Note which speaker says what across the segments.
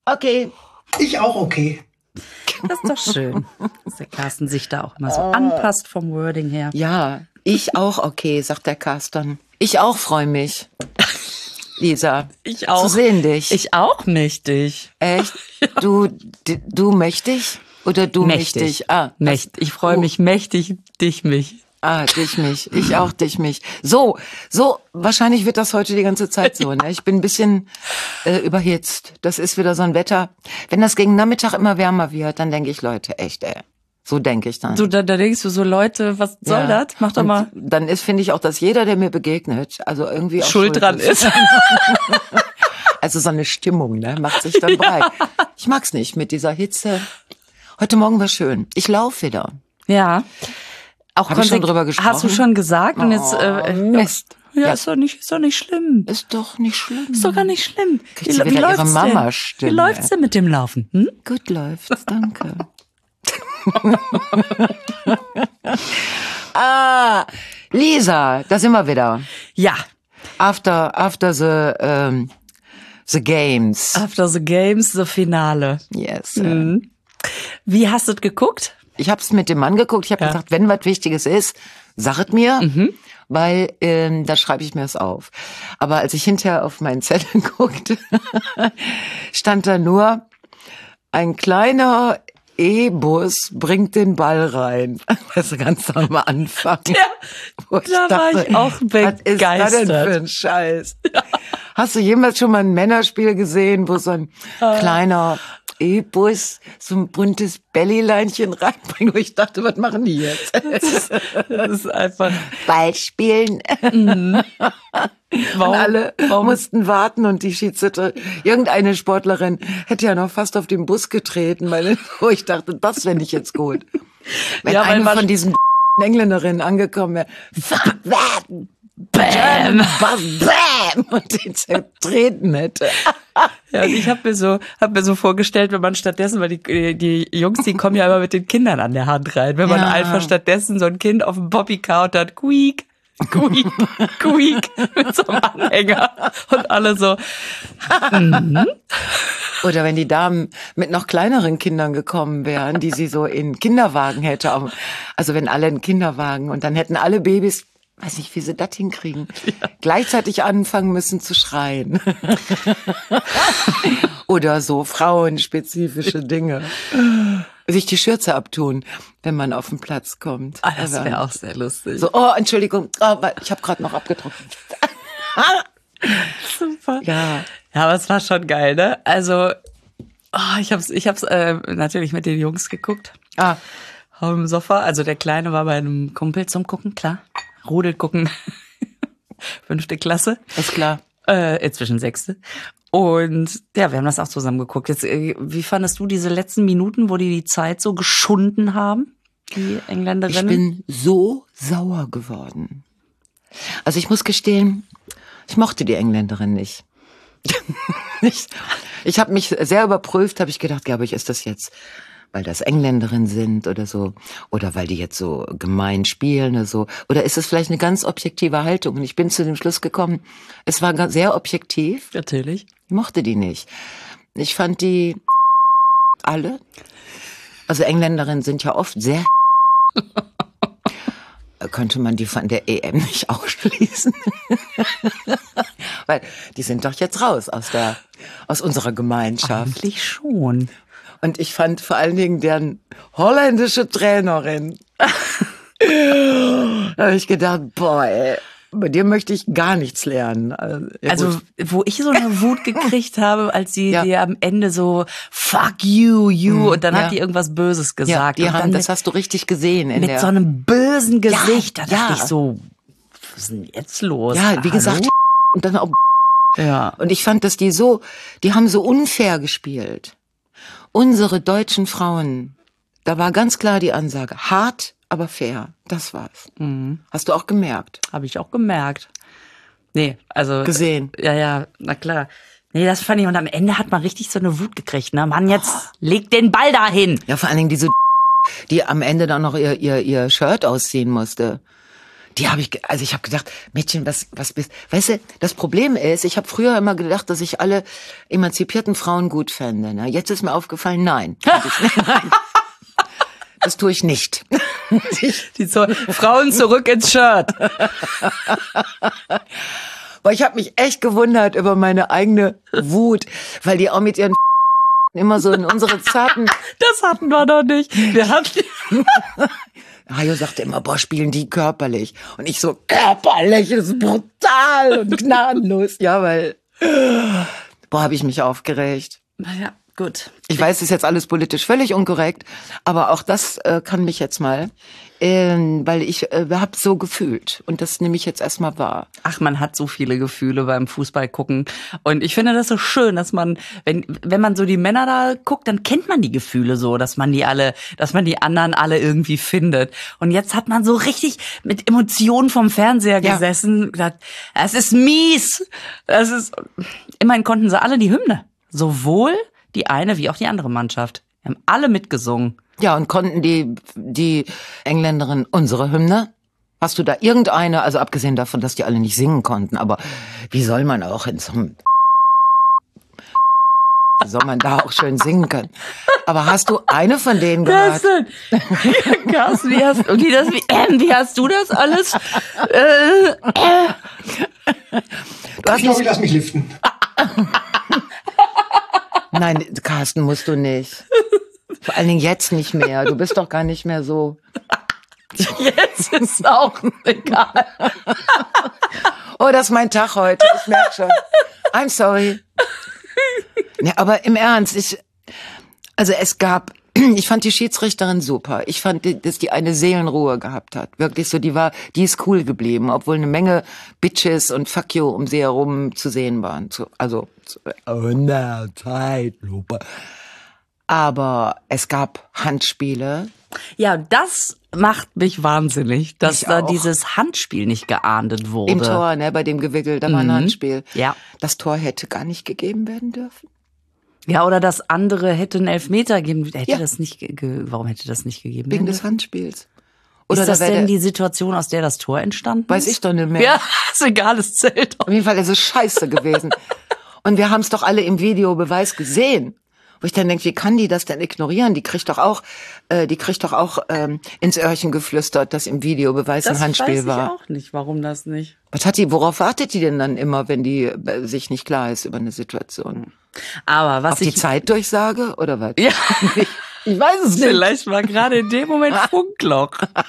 Speaker 1: Okay.
Speaker 2: Ich auch okay.
Speaker 3: Das ist doch schön, dass der Carsten sich da auch mal so anpasst vom Wording her.
Speaker 1: Ja, ich auch okay, sagt der Carsten. Ich auch freue mich. Lisa,
Speaker 3: Ich auch.
Speaker 1: zu sehen dich.
Speaker 3: Ich auch mächtig.
Speaker 1: Echt? Du mächtig? Oder du mächtig?
Speaker 3: Ich freue mich mächtig, dich mich.
Speaker 1: Dich mich. Ich auch dich mich. So, wahrscheinlich wird das heute die ganze Zeit so, ne? Ich bin ein bisschen überhitzt. Das ist wieder so ein Wetter. Wenn das gegen Nachmittag immer wärmer wird, dann denke ich, Leute, echt, so denke ich dann.
Speaker 3: So, da denkst du so, Leute, was soll das? Mach doch mal.
Speaker 1: Dann finde ich auch, dass jeder, der mir begegnet, also irgendwie auch
Speaker 3: Schuld dran ist.
Speaker 1: Also so eine Stimmung, ne, macht sich dann breit. Ich mag's nicht mit dieser Hitze. Heute Morgen war schön. Ich laufe wieder.
Speaker 3: Ja. Auch
Speaker 1: Hab ich schon drüber gesprochen?
Speaker 3: Hast du schon gesagt? Und jetzt,
Speaker 1: Mist.
Speaker 3: Ja, ist doch nicht schlimm.
Speaker 1: Ist doch nicht schlimm.
Speaker 3: Ist doch gar nicht schlimm.
Speaker 1: Kriegt sie wieder ihre Mama-Stimme.
Speaker 3: Wie läuft's denn mit dem Laufen? Hm?
Speaker 1: Gut läuft's, danke. Lisa, da sind wir wieder.
Speaker 3: Ja.
Speaker 1: After the games.
Speaker 3: After the games, the Finale.
Speaker 1: Yes.
Speaker 3: Wie hast du es geguckt?
Speaker 1: Ich habe es mit dem Mann geguckt. Ich habe gesagt, wenn was Wichtiges ist, sag es mir, weil da schreibe ich mir es auf. Aber als ich hinterher auf meinen Zettel guckte, stand da nur, ein kleiner E-Bus bringt den Ball rein. Das ist ganz am Anfang.
Speaker 3: Ja, da war ich auch begeistert.
Speaker 1: Was ist das denn für ein Scheiß? Ja. Hast du jemals schon mal ein Männerspiel gesehen, wo so ein kleiner E-Bus so ein buntes Bellyleinchen reinbringt, wo ich dachte, was machen die jetzt?
Speaker 3: Das ist einfach
Speaker 1: Ball spielen.
Speaker 3: Warum?
Speaker 1: Und alle mussten warten und die Schiedsrichter, irgendeine Sportlerin hätte ja noch fast auf den Bus getreten, wo ich dachte, das fände ich jetzt gut. Wenn eine von diesen Engländerinnen angekommen wäre, Bam! Bam! Und den zertreten hätte.
Speaker 3: Ja, und ich habe mir so vorgestellt, wenn man stattdessen, weil die Jungs, die kommen ja immer mit den Kindern an der Hand rein, wenn man einfach stattdessen so ein Kind auf dem Bobbycar und hat Quiek, mit so einem Anhänger und alle so.
Speaker 1: Oder wenn die Damen mit noch kleineren Kindern gekommen wären, die sie so in Kinderwagen hätte. Also wenn alle einen Kinderwagen und dann hätten alle Babys, weiß nicht, wie sie das hinkriegen, gleichzeitig anfangen müssen zu schreien. Oder so frauenspezifische Dinge. Sich die Schürze abtun, wenn man auf den Platz kommt.
Speaker 3: Das wäre auch sehr lustig.
Speaker 1: So, Entschuldigung, ich habe gerade noch abgetrocknet.
Speaker 3: Super.
Speaker 1: Ja,
Speaker 3: aber es war schon geil, ne? Also, ich hab's natürlich mit den Jungs geguckt. Auf dem Sofa. Also der Kleine war bei einem Kumpel zum Gucken, klar. Rudel gucken. 5. Klasse.
Speaker 1: ist klar.
Speaker 3: Inzwischen 6. Und ja, wir haben das auch zusammen geguckt. Jetzt, wie fandest du diese letzten Minuten, wo die Zeit so geschunden haben, die Engländerinnen?
Speaker 1: Ich bin so sauer geworden. Also ich muss gestehen, ich mochte die Engländerin nicht. Ich habe mich sehr überprüft, habe ich gedacht, glaube ich, ist das jetzt, weil das Engländerinnen sind oder so, oder weil die jetzt so gemein spielen oder so, oder ist es vielleicht eine ganz objektive Haltung? Und ich bin zu dem Schluss gekommen, es war sehr objektiv.
Speaker 3: Natürlich.
Speaker 1: Ich mochte die nicht. Ich fand die alle, also Engländerinnen sind ja oft sehr könnte man die von der EM nicht ausschließen? Weil die sind doch jetzt raus aus unserer Gemeinschaft.
Speaker 3: Eigentlich schon.
Speaker 1: Und ich fand vor allen Dingen deren holländische Trainerin. Da habe ich gedacht, boah, ey, bei dir möchte ich gar nichts lernen.
Speaker 3: Also wo ich so eine Wut gekriegt habe, als die am Ende so fuck you und dann hat die irgendwas Böses gesagt.
Speaker 1: Ja,
Speaker 3: und dann
Speaker 1: das hast du richtig gesehen.
Speaker 3: Mit so einem bösen Gesicht. Da dachte ich so, was ist denn jetzt los?
Speaker 1: Ja, wie gesagt, und dann auch.
Speaker 3: Ja.
Speaker 1: Und ich fand, dass die haben so unfair gespielt. Unsere deutschen Frauen, da war ganz klar die Ansage, hart, aber fair. Das war's.
Speaker 3: Mhm.
Speaker 1: Hast du auch gemerkt?
Speaker 3: Habe ich auch gemerkt. Nee, also.
Speaker 1: Gesehen.
Speaker 3: Ja, na klar. Nee, das fand ich. Und am Ende hat man richtig so eine Wut gekriegt, ne? Mann, jetzt leg den Ball dahin.
Speaker 1: Ja, vor allen Dingen diese, die am Ende dann noch ihr Shirt ausziehen musste. ich habe gedacht, Mädchen, was bist, weißt du, das Problem ist, ich habe früher immer gedacht, dass ich alle emanzipierten Frauen gut fände. Ne? Jetzt ist mir aufgefallen, nein. Nein. Das tue ich nicht.
Speaker 3: Frauen zurück ins Shirt.
Speaker 1: Weil ich habe mich echt gewundert über meine eigene Wut, weil die auch mit ihren immer so in unsere zarten...
Speaker 3: Das hatten wir doch nicht. Wir hatten...
Speaker 1: Hajo sagte immer, boah, spielen die körperlich. Und ich so, körperlich, das ist brutal und gnadenlos. Ja, weil, boah, habe ich mich aufgeregt.
Speaker 3: Naja, gut.
Speaker 1: Ich weiß, es ist jetzt alles politisch völlig unkorrekt, aber auch das kann mich jetzt mal, weil ich habe so gefühlt und das nehme ich jetzt erstmal wahr.
Speaker 3: Ach, man hat so viele Gefühle beim Fußball gucken und ich finde das so schön, dass man, wenn man so die Männer da guckt, dann kennt man die Gefühle so, dass man die anderen alle irgendwie findet. Und jetzt hat man so richtig mit Emotionen vom Fernseher gesessen, und gesagt, es ist mies, immerhin konnten sie alle die Hymne, sowohl die eine wie auch die andere Mannschaft. Wir haben alle mitgesungen.
Speaker 1: Ja, und konnten die Engländerin unsere Hymne? Hast du da irgendeine, also abgesehen davon, dass die alle nicht singen konnten, aber wie soll man auch soll man da auch schön singen können? Aber hast du eine von denen gehört?
Speaker 3: Carsten, wie hast du das alles?
Speaker 2: Ich glaube, ich lass mich liften.
Speaker 1: Nein, Carsten, musst du nicht. Vor allen Dingen jetzt nicht mehr. Du bist doch gar nicht mehr so.
Speaker 3: Jetzt ist auch egal.
Speaker 1: Oh, das ist mein Tag heute. Ich merke schon. I'm sorry. Nee, aber im Ernst, ich fand die Schiedsrichterin super. Ich fand, dass die eine Seelenruhe gehabt hat. Wirklich so, die ist cool geblieben, obwohl eine Menge Bitches und Fuck you um sie herum zu sehen waren. Zeitlupe. Aber es gab Handspiele.
Speaker 3: Ja, das macht mich wahnsinnig, dass da dieses Handspiel nicht geahndet wurde.
Speaker 1: Im Tor, ne, bei dem Gewickel, da war ein Handspiel.
Speaker 3: Ja.
Speaker 1: Das Tor hätte gar nicht gegeben werden dürfen.
Speaker 3: Ja, oder das andere hätte einen Elfmeter geben. Warum hätte das nicht gegeben werden?
Speaker 1: Wegen des Handspiels. Oder
Speaker 3: ist das denn die Situation, aus der das Tor entstanden ist?
Speaker 1: Weiß ich doch nicht mehr.
Speaker 3: Ja, ist egal, es zählt doch.
Speaker 1: Auf jeden Fall ist es scheiße gewesen. Und wir haben es doch alle im Videobeweis gesehen. Wo ich dann denke, wie kann die das denn ignorieren? Die kriegt doch auch ins Öhrchen geflüstert, dass im Videobeweis ein Handspiel war.
Speaker 3: Das weiß ich auch nicht, warum das nicht.
Speaker 1: Worauf wartet die denn dann immer, wenn die sich nicht klar ist über eine Situation?
Speaker 3: Aber was
Speaker 1: auf die Zeitdurchsage oder was?
Speaker 3: Ja.
Speaker 1: Ich weiß es nicht.
Speaker 3: Vielleicht war gerade in dem Moment Funkloch.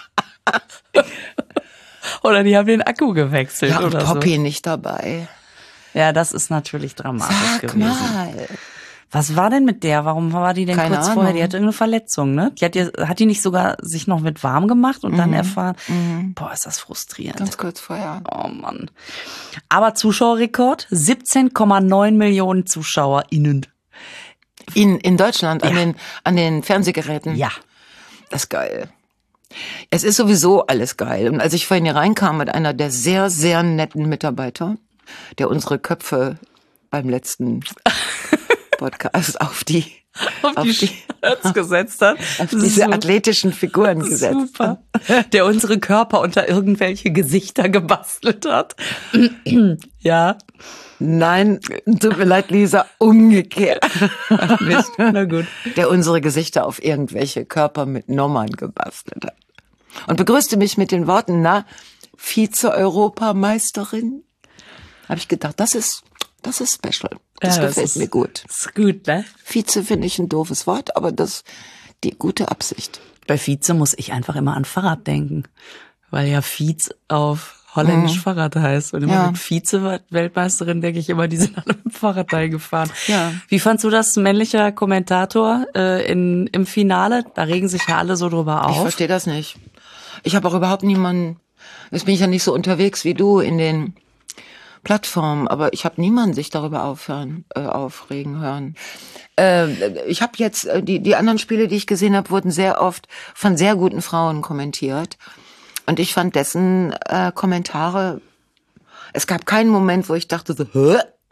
Speaker 3: Oder die haben den Akku gewechselt.
Speaker 1: Ja, und
Speaker 3: oder
Speaker 1: Poppy
Speaker 3: so.
Speaker 1: Nicht dabei.
Speaker 3: Ja, das ist natürlich dramatisch gewesen.
Speaker 1: Mal.
Speaker 3: Was war denn mit der? Warum war die denn
Speaker 1: Keine
Speaker 3: kurz
Speaker 1: Ahnung.
Speaker 3: vorher? Die hatte irgendeine Verletzung, ne? Hat die nicht sogar sich noch mit warm gemacht und dann erfahren? Boah, ist das frustrierend.
Speaker 1: Ganz kurz vorher.
Speaker 3: Oh Mann. Aber Zuschauerrekord, 17,9 Millionen ZuschauerInnen.
Speaker 1: In Deutschland, an den Fernsehgeräten?
Speaker 3: Ja.
Speaker 1: Das ist geil. Es ist sowieso alles geil. Und als ich vorhin hier reinkam mit einer der sehr, sehr netten Mitarbeiter, der unsere Köpfe beim letzten Podcast auf die
Speaker 3: Shirts gesetzt hat.
Speaker 1: Auf diese athletischen Figuren gesetzt.
Speaker 3: Super. Der unsere Körper unter irgendwelche Gesichter gebastelt hat. Ja.
Speaker 1: Nein, tut mir leid, Lisa, umgekehrt.
Speaker 3: Ach, Mist. Na gut.
Speaker 1: Der unsere Gesichter auf irgendwelche Körper mit Nummern gebastelt hat. Und begrüßte mich mit den Worten, na, Vize-Europameisterin? Habe ich gedacht, das ist special. Das gefällt mir gut.
Speaker 3: Ist gut, ne?
Speaker 1: Vize finde ich ein doofes Wort, aber die gute Absicht.
Speaker 3: Bei Vize muss ich einfach immer an Fahrrad denken. Weil ja Vize auf Holländisch Fahrrad heißt. Und immer mit Vize-Weltmeisterin denke ich immer, die sind alle mit dem Fahrrad gefahren. Ja. Wie fandst du das, männlicher Kommentator im Finale? Da regen sich ja alle so drüber auf.
Speaker 1: Ich verstehe das nicht. Ich habe auch überhaupt niemanden, jetzt bin ich ja nicht so unterwegs wie du in den Plattformen, aber ich habe niemanden sich darüber aufregen hören. Ich habe jetzt, die anderen Spiele, die ich gesehen habe, wurden sehr oft von sehr guten Frauen kommentiert. Und ich fand dessen Kommentare, es gab keinen Moment, wo ich dachte so, hä?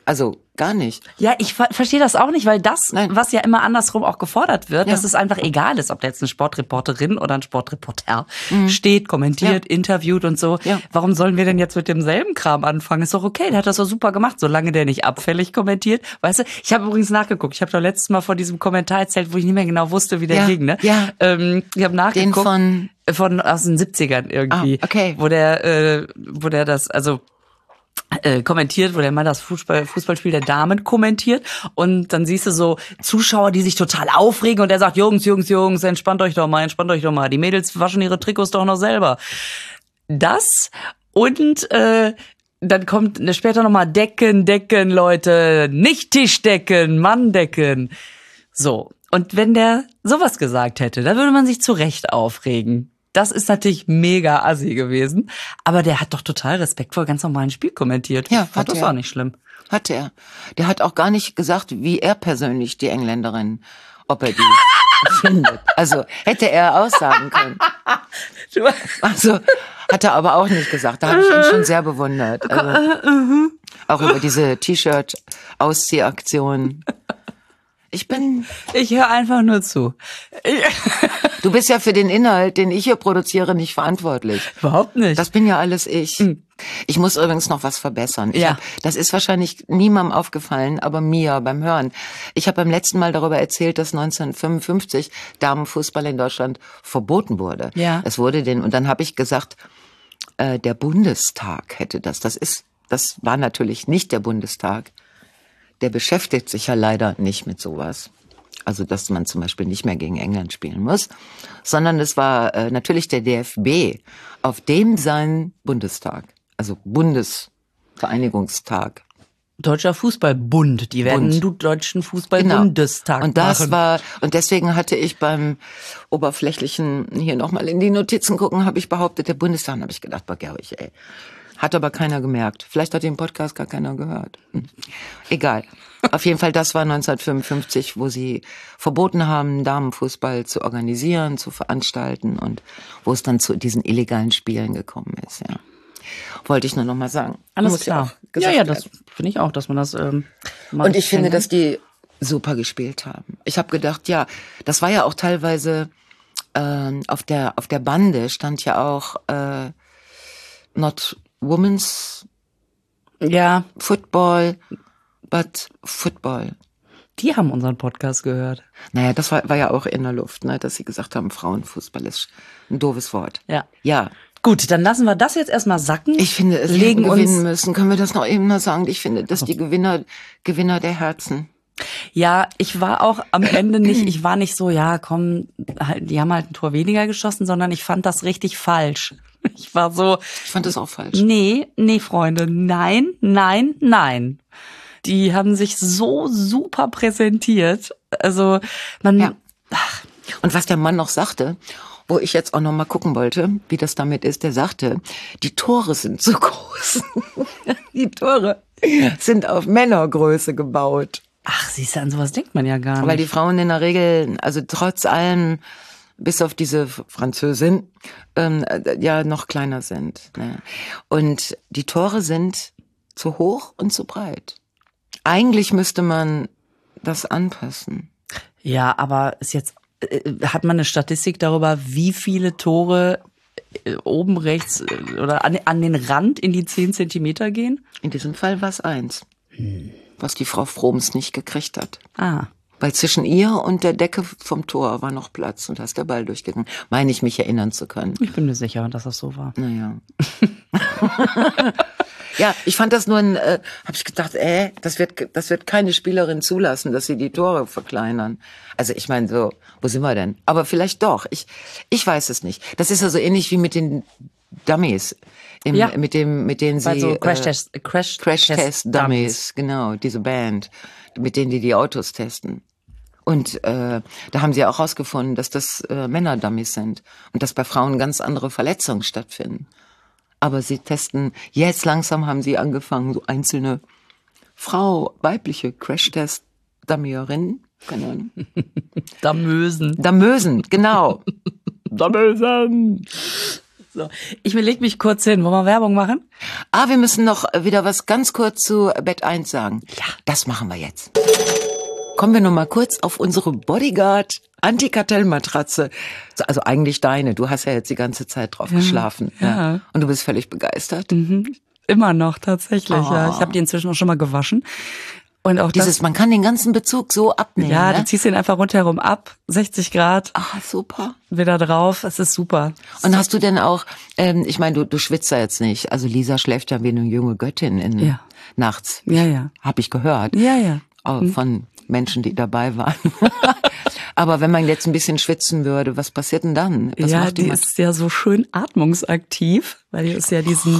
Speaker 1: Also gar nicht.
Speaker 3: Ja, ich verstehe das auch nicht, weil das, was ja immer andersrum auch gefordert wird, dass es einfach egal ist, ob da jetzt eine Sportreporterin oder ein Sportreporter steht, kommentiert, interviewt und so. Ja. Warum sollen wir denn jetzt mit demselben Kram anfangen? Ist doch okay, der hat das doch super gemacht, solange der nicht abfällig kommentiert. Weißt du, ich habe übrigens nachgeguckt. Ich habe doch letztes Mal vor diesem Kommentar erzählt, wo ich nicht mehr genau wusste, wie der ging. Ne?
Speaker 1: Ja.
Speaker 3: Ich habe nachgeguckt.
Speaker 1: Den
Speaker 3: von aus den 70ern irgendwie.
Speaker 1: Okay.
Speaker 3: Wo der das, also kommentiert, wo der mal das Fußballspiel der Damen kommentiert und dann siehst du so Zuschauer, die sich total aufregen und er sagt, Jungs, entspannt euch doch mal, die Mädels waschen ihre Trikots doch noch selber. Das und dann kommt später nochmal Decken, Leute, nicht Tischdecken, Manndecken. So, und wenn der sowas gesagt hätte, dann würde man sich zu Recht aufregen. Das ist natürlich mega assi gewesen. Aber der hat doch total respektvoll ganz normalen Spiel kommentiert.
Speaker 1: Ja,
Speaker 3: hat das auch nicht schlimm.
Speaker 1: Hat er. Der hat auch gar nicht gesagt, wie er persönlich die Engländerin, ob er die findet. Also hätte er aussagen können. Also hat er aber auch nicht gesagt. Da habe ich ihn schon sehr bewundert. Also, auch über diese T-Shirt-Ausziehaktion.
Speaker 3: Ich höre einfach nur zu.
Speaker 1: Du bist ja für den Inhalt, den ich hier produziere, nicht verantwortlich.
Speaker 3: Überhaupt nicht.
Speaker 1: Das bin ja alles ich. Ich muss übrigens noch was verbessern. Das ist wahrscheinlich niemandem aufgefallen, aber mir beim Hören. Ich habe beim letzten Mal darüber erzählt, dass 1955 Damenfußball in Deutschland verboten wurde.
Speaker 3: Ja.
Speaker 1: Es wurde und dann habe ich gesagt, der Bundestag hätte das. Das war natürlich nicht der Bundestag. Der beschäftigt sich ja leider nicht mit sowas. Also, dass man zum Beispiel nicht mehr gegen England spielen muss, sondern es war natürlich der DFB, auf dem sein Bundestag, also Bundesvereinigungstag.
Speaker 3: Deutscher Fußballbund, die werden deutschen Fußballbundestag
Speaker 1: machen. Und das war, und deswegen hatte ich beim oberflächlichen, hier nochmal in die Notizen gucken, habe ich behauptet, der Bundestag, habe ich gedacht, Gerwig, ey. Hat aber keiner gemerkt. Vielleicht hat den Podcast gar keiner gehört. Egal. Auf jeden Fall, das war 1955, wo sie verboten haben, Damenfußball zu organisieren, zu veranstalten und wo es dann zu diesen illegalen Spielen gekommen ist. Ja. Wollte ich nur noch mal sagen.
Speaker 3: Alles klar. Ja, das finde ich auch, dass man das
Speaker 1: und ich finde, dass die super gespielt haben. Ich habe gedacht, ja, das war ja auch teilweise auf der Bande stand ja auch not Women's Football, but Football.
Speaker 3: Die haben unseren Podcast gehört.
Speaker 1: Naja, das war ja auch in der Luft, ne, dass sie gesagt haben, Frauenfußball ist ein doofes Wort.
Speaker 3: Ja. Gut, dann lassen wir das jetzt erstmal sacken.
Speaker 1: Ich finde, es hätten gewinnen müssen. Können wir das noch eben mal sagen? Ich finde, dass die Gewinner der Herzen.
Speaker 3: Ja, ich war auch am Ende ich war nicht so, ja, komm, die haben halt ein Tor weniger geschossen, sondern ich fand das richtig falsch. Ich
Speaker 1: fand das auch falsch.
Speaker 3: Nee, Freunde, nein. Die haben sich so super präsentiert. Also,
Speaker 1: Und was der Mann noch sagte, wo ich jetzt auch noch mal gucken wollte, wie das damit ist, der sagte, die Tore sind so groß. Die Tore sind auf Männergröße gebaut.
Speaker 3: Ach, siehst du, an sowas denkt man ja gar nicht.
Speaker 1: Weil die Frauen in der Regel, also trotz allem, bis auf diese Französin, noch kleiner sind. Ne? Und die Tore sind zu hoch und zu breit. Eigentlich müsste man das anpassen.
Speaker 3: Ja, aber hat man eine Statistik darüber, wie viele Tore oben rechts oder an den Rand in die 10 Zentimeter gehen?
Speaker 1: In diesem Fall war es 1. Was die Frau Froms nicht gekriegt hat. Weil zwischen ihr und der Decke vom Tor war noch Platz und da ist der Ball durchgegangen. Meine ich, mich erinnern zu können.
Speaker 3: Ich bin mir sicher, dass das so war.
Speaker 1: Naja. Ja, ich fand das nur habe ich gedacht, das wird keine Spielerin zulassen, dass sie die Tore verkleinern. Also ich meine so, wo sind wir denn? Aber vielleicht doch. Ich weiß es nicht. Das ist ja so ähnlich wie mit den Dummies. Mit denen sie
Speaker 3: also
Speaker 1: Crash Test Dummies, genau, diese Band, mit denen die Autos testen. Und da haben sie auch rausgefunden, dass das Männer-Dummies sind und dass bei Frauen ganz andere Verletzungen stattfinden. Aber sie testen, jetzt langsam haben sie angefangen, so einzelne weibliche Crash-Test-Dummierinnen, keine Ahnung.
Speaker 3: Damösen,
Speaker 1: genau. Damösen.
Speaker 3: So, ich leg mich kurz hin. Wollen wir Werbung machen?
Speaker 1: Wir müssen noch wieder was ganz kurz zu Bett 1 sagen.
Speaker 3: Ja.
Speaker 1: Das machen wir jetzt. Kommen wir noch mal kurz auf unsere Bodyguard Antikartell-Matratze. Also eigentlich deine. Du hast ja jetzt die ganze Zeit drauf geschlafen. Ja. Und du bist völlig begeistert.
Speaker 3: Mhm. Immer noch, tatsächlich. Ja. Ich habe die inzwischen auch schon mal gewaschen. Und auch
Speaker 1: man kann den ganzen Bezug so abnehmen.
Speaker 3: Ja,
Speaker 1: ne?
Speaker 3: du ziehst den einfach rundherum ab, 60 Grad.
Speaker 1: Super.
Speaker 3: Wieder drauf, es ist super.
Speaker 1: Und hast du denn auch, ich meine, du schwitzt ja jetzt nicht. Also Lisa schläft ja wie eine junge Göttin nachts.
Speaker 3: Ja.
Speaker 1: Hab ich gehört.
Speaker 3: Ja.
Speaker 1: Von Menschen, die dabei waren. Aber wenn man jetzt ein bisschen schwitzen würde, was passiert denn dann? Was macht
Speaker 3: die ist ja so schön atmungsaktiv, weil die ist ja diesen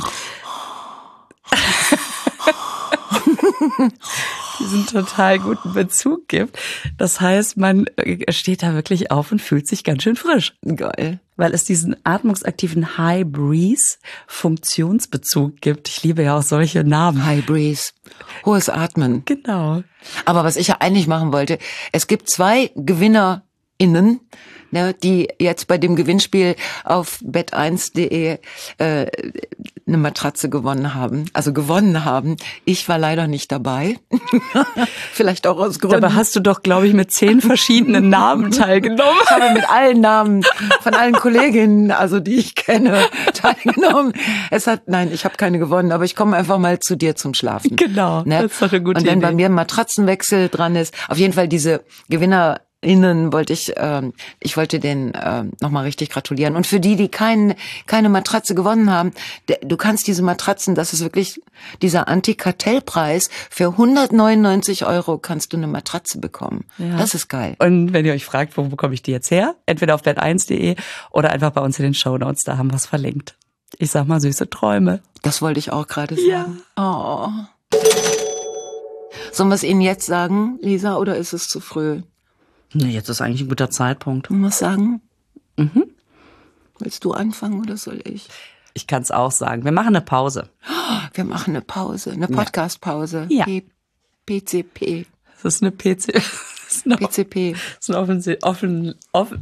Speaker 3: total guten Bezug gibt. Das heißt, man steht da wirklich auf und fühlt sich ganz schön frisch.
Speaker 1: Geil.
Speaker 3: Weil es diesen atmungsaktiven High Breeze Funktionsbezug gibt. Ich liebe ja auch solche Namen.
Speaker 1: High Breeze. Hohes Atmen.
Speaker 3: Genau.
Speaker 1: Aber was ich ja eigentlich machen wollte, es gibt 2 GewinnerInnen, ne, die jetzt bei dem Gewinnspiel auf bet1.de eine Matratze gewonnen haben. Ich war leider nicht dabei. Vielleicht auch aus Gründen.
Speaker 3: Dabei hast du doch, glaube ich, mit 10 verschiedenen Namen teilgenommen.
Speaker 1: Ich habe mit allen Namen von allen Kolleginnen, also die ich kenne, teilgenommen. Ich habe keine gewonnen, aber ich komme einfach mal zu dir zum Schlafen.
Speaker 3: Genau,
Speaker 1: ne?
Speaker 3: Das ist doch eine gute
Speaker 1: Idee. Und wenn
Speaker 3: Idee.
Speaker 1: bei mir ein Matratzenwechsel dran ist, auf jeden Fall diese GewinnerInnen wollte ich wollte denen nochmal richtig gratulieren. Und für die keine Matratze gewonnen haben, du kannst diese Matratzen, das ist wirklich dieser Antikartellpreis, für 199 € kannst du eine Matratze bekommen. Ja. Das ist geil.
Speaker 3: Und wenn ihr euch fragt, wo bekomme ich die jetzt her? Entweder auf bet1.de oder einfach bei uns in den Shownotes, da haben wir es verlinkt. Ich sag mal, süße Träume.
Speaker 1: Das wollte ich auch gerade sagen. Ja. Sollen wir es Ihnen jetzt sagen, Lisa, oder ist es zu früh?
Speaker 3: Nee, jetzt ist eigentlich ein guter Zeitpunkt.
Speaker 1: Wollen wir es sagen? Willst du anfangen oder soll ich?
Speaker 3: Ich kann es auch sagen. Wir machen eine Pause.
Speaker 1: Wir machen eine Pause, eine Podcast-Pause.
Speaker 3: Ja.
Speaker 1: PCP.
Speaker 3: Das ist eine PCP.
Speaker 1: PCP.
Speaker 3: Das ist ein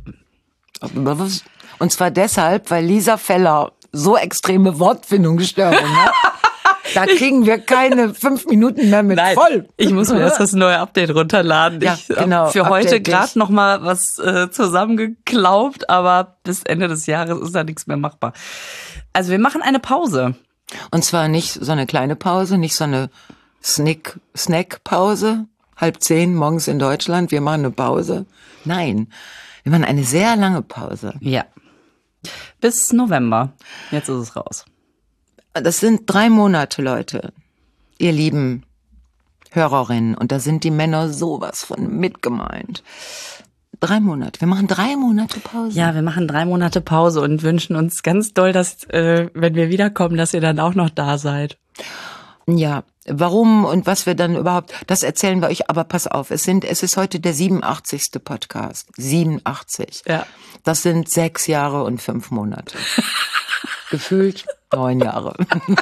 Speaker 1: Und zwar deshalb, weil Lisa Feller so extreme Wortfindungsstörungen hat. Da kriegen wir keine 5 Minuten mehr mit voll.
Speaker 3: Ich muss mir erst das neue Update runterladen.
Speaker 1: Ja, genau.
Speaker 3: Für heute gerade noch mal was zusammengeklaubt, aber bis Ende des Jahres ist da nichts mehr machbar. Also wir machen eine Pause.
Speaker 1: Und zwar nicht so eine kleine Pause, nicht so eine Snack-Pause, 9:30 morgens in Deutschland, wir machen eine Pause. Nein, wir machen eine sehr lange Pause.
Speaker 3: Ja. Bis November. Jetzt ist es raus.
Speaker 1: Das sind 3 Monate, Leute. Ihr lieben Hörerinnen. Und da sind die Männer sowas von mitgemeint. 3 Monate. Wir machen 3 Monate Pause.
Speaker 3: Ja, wir machen 3 Monate Pause und wünschen uns ganz doll, dass, wenn wir wiederkommen, dass ihr dann auch noch da seid.
Speaker 1: Ja, warum und was wir dann überhaupt, das erzählen wir euch. Aber pass auf, es ist heute der 87. Podcast. 87.
Speaker 3: Ja.
Speaker 1: Das sind 6 Jahre und 5 Monate. Gefühlt 9 Jahre.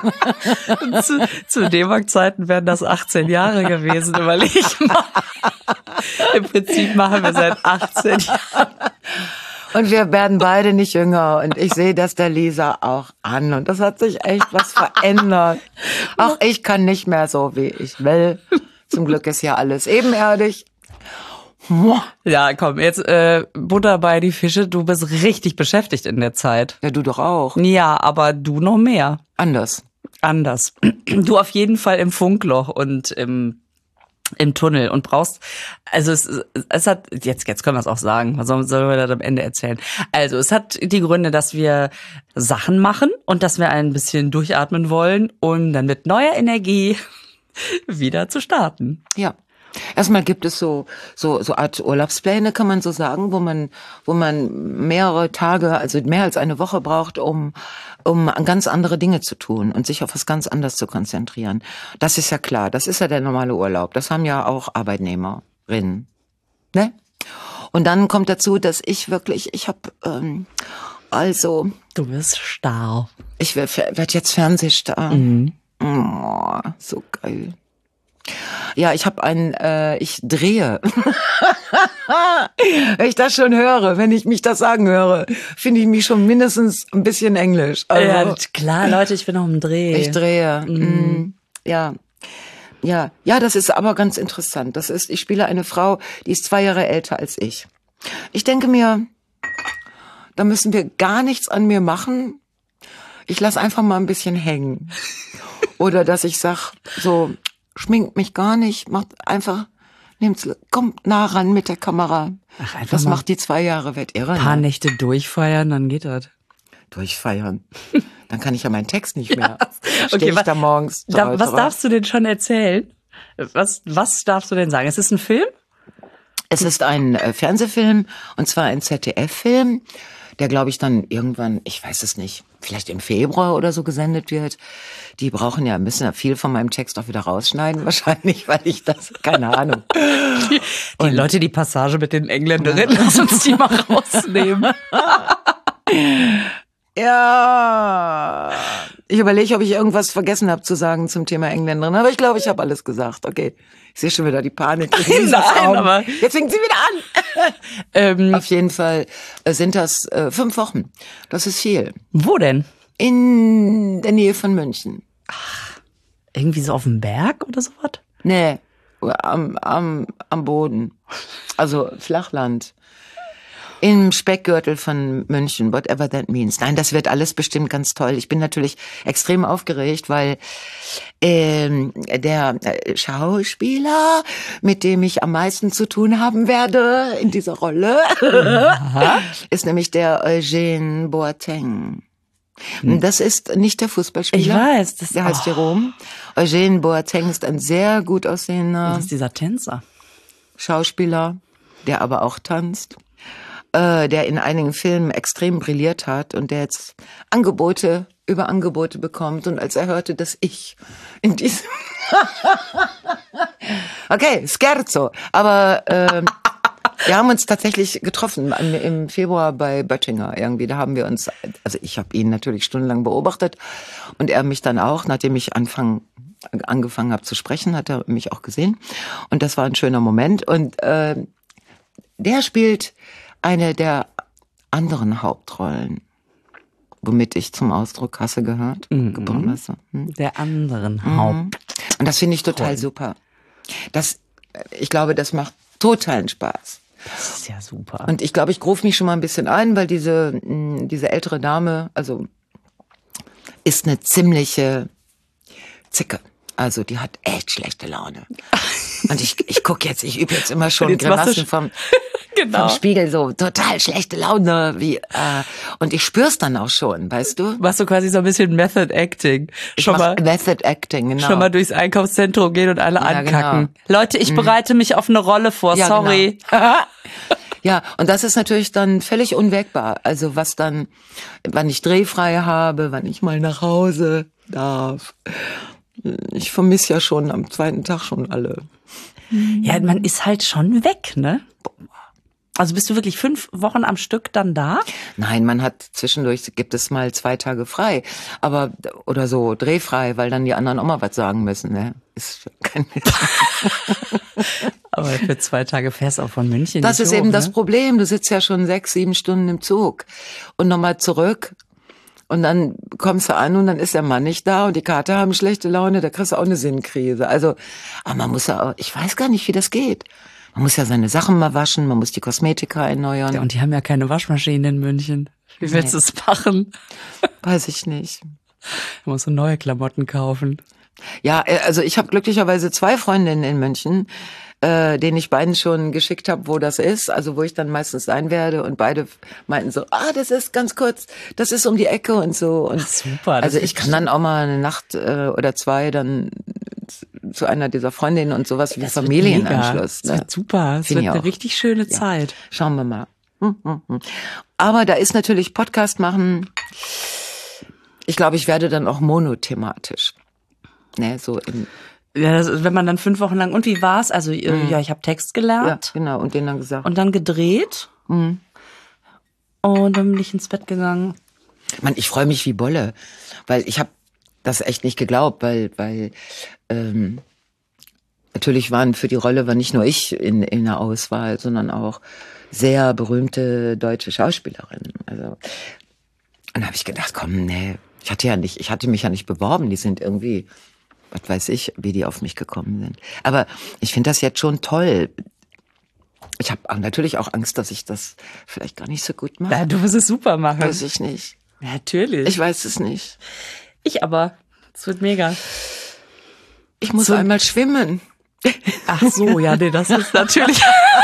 Speaker 3: Zu D-Mark-Zeiten wären das 18 Jahre gewesen, überleg mal. Im Prinzip machen wir seit 18 Jahren.
Speaker 1: Und wir werden beide nicht jünger. Und ich sehe das der Lisa auch an. Und das hat sich echt was verändert. Auch ich kann nicht mehr so, wie ich will. Zum Glück ist ja alles ebenerdig.
Speaker 3: Ja, komm, jetzt Butter bei die Fische. Du bist richtig beschäftigt in der Zeit.
Speaker 1: Ja, du doch auch.
Speaker 3: Ja, aber du noch mehr.
Speaker 1: Anders.
Speaker 3: Du auf jeden Fall im Funkloch und im Tunnel und brauchst, also es hat, jetzt können wir es auch sagen, was sollen wir das am Ende erzählen? Also es hat die Gründe, dass wir Sachen machen und dass wir ein bisschen durchatmen wollen und dann mit neuer Energie wieder zu starten.
Speaker 1: Ja. Erstmal gibt es so Art Urlaubspläne, kann man so sagen, wo man mehrere Tage, also mehr als eine Woche braucht, um ganz andere Dinge zu tun und sich auf was ganz anderes zu konzentrieren. Das ist ja klar, das ist ja der normale Urlaub. Das haben ja auch Arbeitnehmerinnen, ne? Und dann kommt dazu, dass ich habe
Speaker 3: Du bist starr.
Speaker 1: Ich werd jetzt Fernsehstar.
Speaker 3: Mhm.
Speaker 1: Oh, so geil. Ja, ich drehe. Wenn ich das schon höre, wenn ich mich das sagen höre, finde ich mich schon mindestens ein bisschen Englisch. Also,
Speaker 3: ja, klar, Leute, ich bin noch im Dreh.
Speaker 1: Ich drehe. Ja. Ja, das ist aber ganz interessant. Ich spiele eine Frau, die ist 2 Jahre älter als ich. Ich denke mir, da müssen wir gar nichts an mir machen. Ich lasse einfach mal ein bisschen hängen. Oder dass ich sag, so, schminkt mich gar nicht, macht einfach, kommt nah ran mit der Kamera.
Speaker 3: Ach, einfach
Speaker 1: das
Speaker 3: mal
Speaker 1: macht die 2 Jahre, wird irre.
Speaker 3: Ein paar Nächte durchfeiern, dann geht das.
Speaker 1: Durchfeiern. Dann kann ich ja meinen Text nicht mehr.
Speaker 3: Okay,
Speaker 1: ich da morgens.
Speaker 3: Was darfst du denn schon erzählen? Was darfst du denn sagen? Es ist ein Film?
Speaker 1: Es ist ein Fernsehfilm, und zwar ein ZDF-Film, der, glaube ich, dann irgendwann, ich weiß es nicht, vielleicht im Februar oder so gesendet wird. Die müssen ja viel von meinem Text auch wieder rausschneiden, wahrscheinlich, weil ich das, keine Ahnung.
Speaker 3: Die Leute, die Passage mit den Engländerinnen, lass uns die mal rausnehmen.
Speaker 1: Ja, ich überlege, ob ich irgendwas vergessen habe zu sagen zum Thema Engländerin, aber ich glaube, ich habe alles gesagt. Okay, ich sehe schon wieder die Panik.
Speaker 3: Nein, aber
Speaker 1: jetzt fängt sie wieder an. Auf jeden Fall sind das 5 Wochen. Das ist viel.
Speaker 3: Wo denn?
Speaker 1: In der Nähe von München.
Speaker 3: Ach, irgendwie so auf dem Berg oder sowas?
Speaker 1: Nee, am Boden. Also Flachland. Im Speckgürtel von München, whatever that means. Nein, das wird alles bestimmt ganz toll. Ich bin natürlich extrem aufgeregt, weil der Schauspieler, mit dem ich am meisten zu tun haben werde in dieser Rolle, ist nämlich der Eugène Boateng. Das ist nicht der Fußballspieler.
Speaker 3: Ich weiß.
Speaker 1: Der heißt Jerome. Eugène Boateng ist ein sehr gut aussehender
Speaker 3: Das ist dieser Tänzer.
Speaker 1: Schauspieler, der aber auch tanzt. Der in einigen Filmen extrem brilliert hat und der jetzt Angebote über Angebote bekommt. Und als er hörte, dass ich in diesem okay, scherzo. Aber wir haben uns tatsächlich getroffen im Februar bei Böttinger irgendwie. Da haben wir uns, also ich habe ihn natürlich stundenlang beobachtet und er mich dann auch, nachdem ich angefangen habe zu sprechen, hat er mich auch gesehen. Und das war ein schöner Moment. Und der spielt eine der anderen Hauptrollen, womit ich zum Ausdruck Hasse gehört.
Speaker 3: Der anderen Haupt.
Speaker 1: Und das finde ich total super. Ich glaube, das macht totalen Spaß.
Speaker 3: Das ist ja super.
Speaker 1: Und ich glaube, ich gruf mich schon mal ein bisschen ein, weil diese ältere Dame, also ist eine ziemliche Zicke. Also die hat echt schlechte Laune. Und ich übe jetzt immer schon Grimassen vom Spiegel, so total schlechte Laune, und ich spür's dann auch schon, weißt du?
Speaker 3: Machst du quasi so ein bisschen Method Acting.
Speaker 1: Method Acting, genau.
Speaker 3: Schon mal durchs Einkaufszentrum gehen und alle ankacken. Genau. Leute, ich bereite mich auf eine Rolle vor,
Speaker 1: ja,
Speaker 3: sorry.
Speaker 1: Genau. Ja, und das ist natürlich dann völlig unwägbar. Also wann ich drehfrei habe, wann ich mal nach Hause darf. Ich vermisse ja schon am 2. Tag schon alle.
Speaker 3: Ja, man ist halt schon weg, ne? Also bist du wirklich 5 Wochen am Stück dann da?
Speaker 1: Nein, gibt es mal 2 Tage frei, oder so drehfrei, weil dann die anderen auch mal was sagen müssen, ne? Ist kein
Speaker 3: Aber für 2 Tage fährst du auch von München.
Speaker 1: Das ist eben
Speaker 3: ne?
Speaker 1: das Problem. Du sitzt ja schon 6, 7 Stunden im Zug und nochmal zurück. Und dann kommst du an und dann ist der Mann nicht da und die Kater haben schlechte Laune, da kriegst du auch eine Sinnkrise. Also, aber man muss ja auch, ich weiß gar nicht, wie das geht. Man muss ja seine Sachen mal waschen, man muss die Kosmetika erneuern.
Speaker 3: Ja, und die haben ja keine Waschmaschine in München. Wie willst du es machen?
Speaker 1: Weiß ich nicht.
Speaker 3: Du musst so neue Klamotten kaufen.
Speaker 1: Ja, also ich habe glücklicherweise 2 Freundinnen in München, denen ich beiden schon geschickt habe, wo das ist, also wo ich dann meistens sein werde, und beide meinten so, das ist ganz kurz, das ist um die Ecke und so. Und
Speaker 3: ach, super.
Speaker 1: Also ich kann dann auch mal eine Nacht oder 2 dann zu einer dieser Freundinnen und sowas wie Familienanschluss.
Speaker 3: Das wird super, das wird eine richtig schöne Zeit.
Speaker 1: Schauen wir mal. Aber da ist natürlich Podcast machen, ich glaube, ich werde dann auch monothematisch. Ne, so
Speaker 3: ja, wenn man dann 5 Wochen lang, und wie war's? Also, ja, ich habe Text gelernt.
Speaker 1: Ja, genau, und den dann gesagt.
Speaker 3: Und dann gedreht. Und dann bin ich ins Bett gegangen.
Speaker 1: Mann, ich freue mich wie Bolle, weil ich habe das echt nicht geglaubt, weil natürlich war nicht nur ich in der Auswahl, sondern auch sehr berühmte deutsche Schauspielerinnen. Also, und da habe ich gedacht, komm, nee, ich hatte mich ja nicht beworben, die sind irgendwie, was weiß ich, wie die auf mich gekommen sind. Aber ich finde das jetzt schon toll. Ich habe natürlich auch Angst, dass ich das vielleicht gar nicht so gut mache.
Speaker 3: Ja, du wirst es super machen.
Speaker 1: Weiß ich nicht.
Speaker 3: Natürlich.
Speaker 1: Ich weiß es nicht.
Speaker 3: Ich aber. Es wird mega.
Speaker 1: Ich muss einmal schwimmen.
Speaker 3: Ach so, ja, nee, das ist natürlich...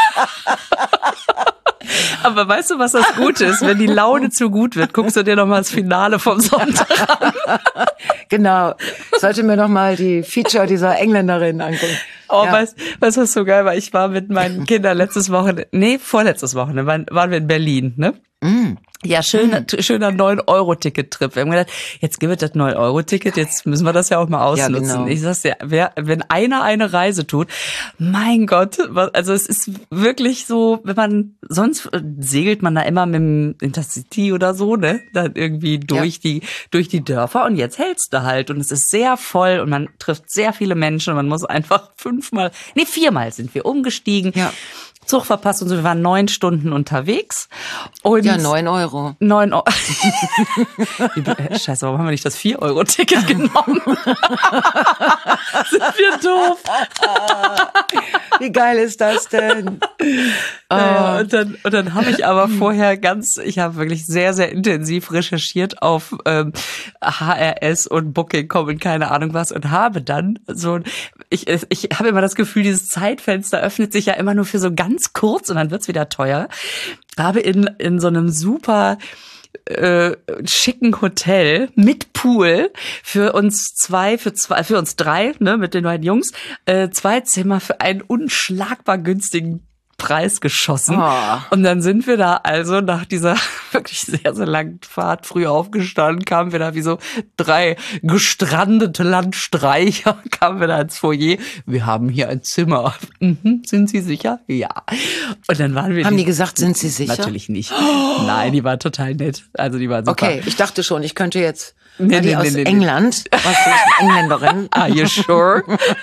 Speaker 3: Aber weißt du, was das Gute ist? Wenn die Laune zu gut wird, guckst du dir noch mal das Finale vom Sonntag an.
Speaker 1: Genau. Sollte mir noch mal die Feature dieser Engländerin angucken.
Speaker 3: Oh, ja. Weißt du, was so geil war? Ich war mit meinen Kindern vorletztes Wochenende, waren wir in Berlin, ne? Ja, schöner 9-Euro-Ticket-Trip. Wir haben gedacht, jetzt gibt es das 9-Euro-Ticket, jetzt müssen wir das ja auch mal ausnutzen. Ja, genau. Ich sag's dir, wenn einer eine Reise tut, mein Gott, also es ist wirklich so, sonst segelt man da immer mit dem Intercity oder so, ne? Dann irgendwie durch die Dörfer und jetzt hältst du halt und es ist sehr voll und man trifft sehr viele Menschen und man muss einfach 4-mal sind wir umgestiegen. Ja. Zug verpasst und so. Wir waren 9 Stunden unterwegs. Und
Speaker 1: ja, 9 Euro.
Speaker 3: 9 Euro. Scheiße, warum haben wir nicht das 4-Euro-Ticket genommen? Sind wir doof.
Speaker 1: Wie geil ist das denn?
Speaker 3: Naja, und dann habe ich aber vorher ich habe wirklich sehr, sehr intensiv recherchiert auf HRS und Booking.com und keine Ahnung was und habe dann ich habe immer das Gefühl, dieses Zeitfenster öffnet sich ja immer nur für so ganz kurz und dann wird's wieder teuer. Habe in so einem super schicken Hotel mit Pool für uns drei, ne, mit den beiden Jungs, 2 Zimmer für einen unschlagbar günstigen Preis geschossen. Oh. Und dann sind wir da also nach dieser wirklich sehr, sehr langen Fahrt früh aufgestanden, kamen wir da wie so 3 gestrandete Landstreicher, kamen wir da ins Foyer. Wir haben hier ein Zimmer. Sind Sie sicher? Ja. Und dann waren wir...
Speaker 1: Haben die gesagt, sind Sie sicher?
Speaker 3: Natürlich nicht. Oh. Nein, die war total nett. Also die war super.
Speaker 1: Okay, ich dachte schon, ich könnte jetzt... Nee, aus England. Was ist eine Engländerin?
Speaker 3: Are you sure?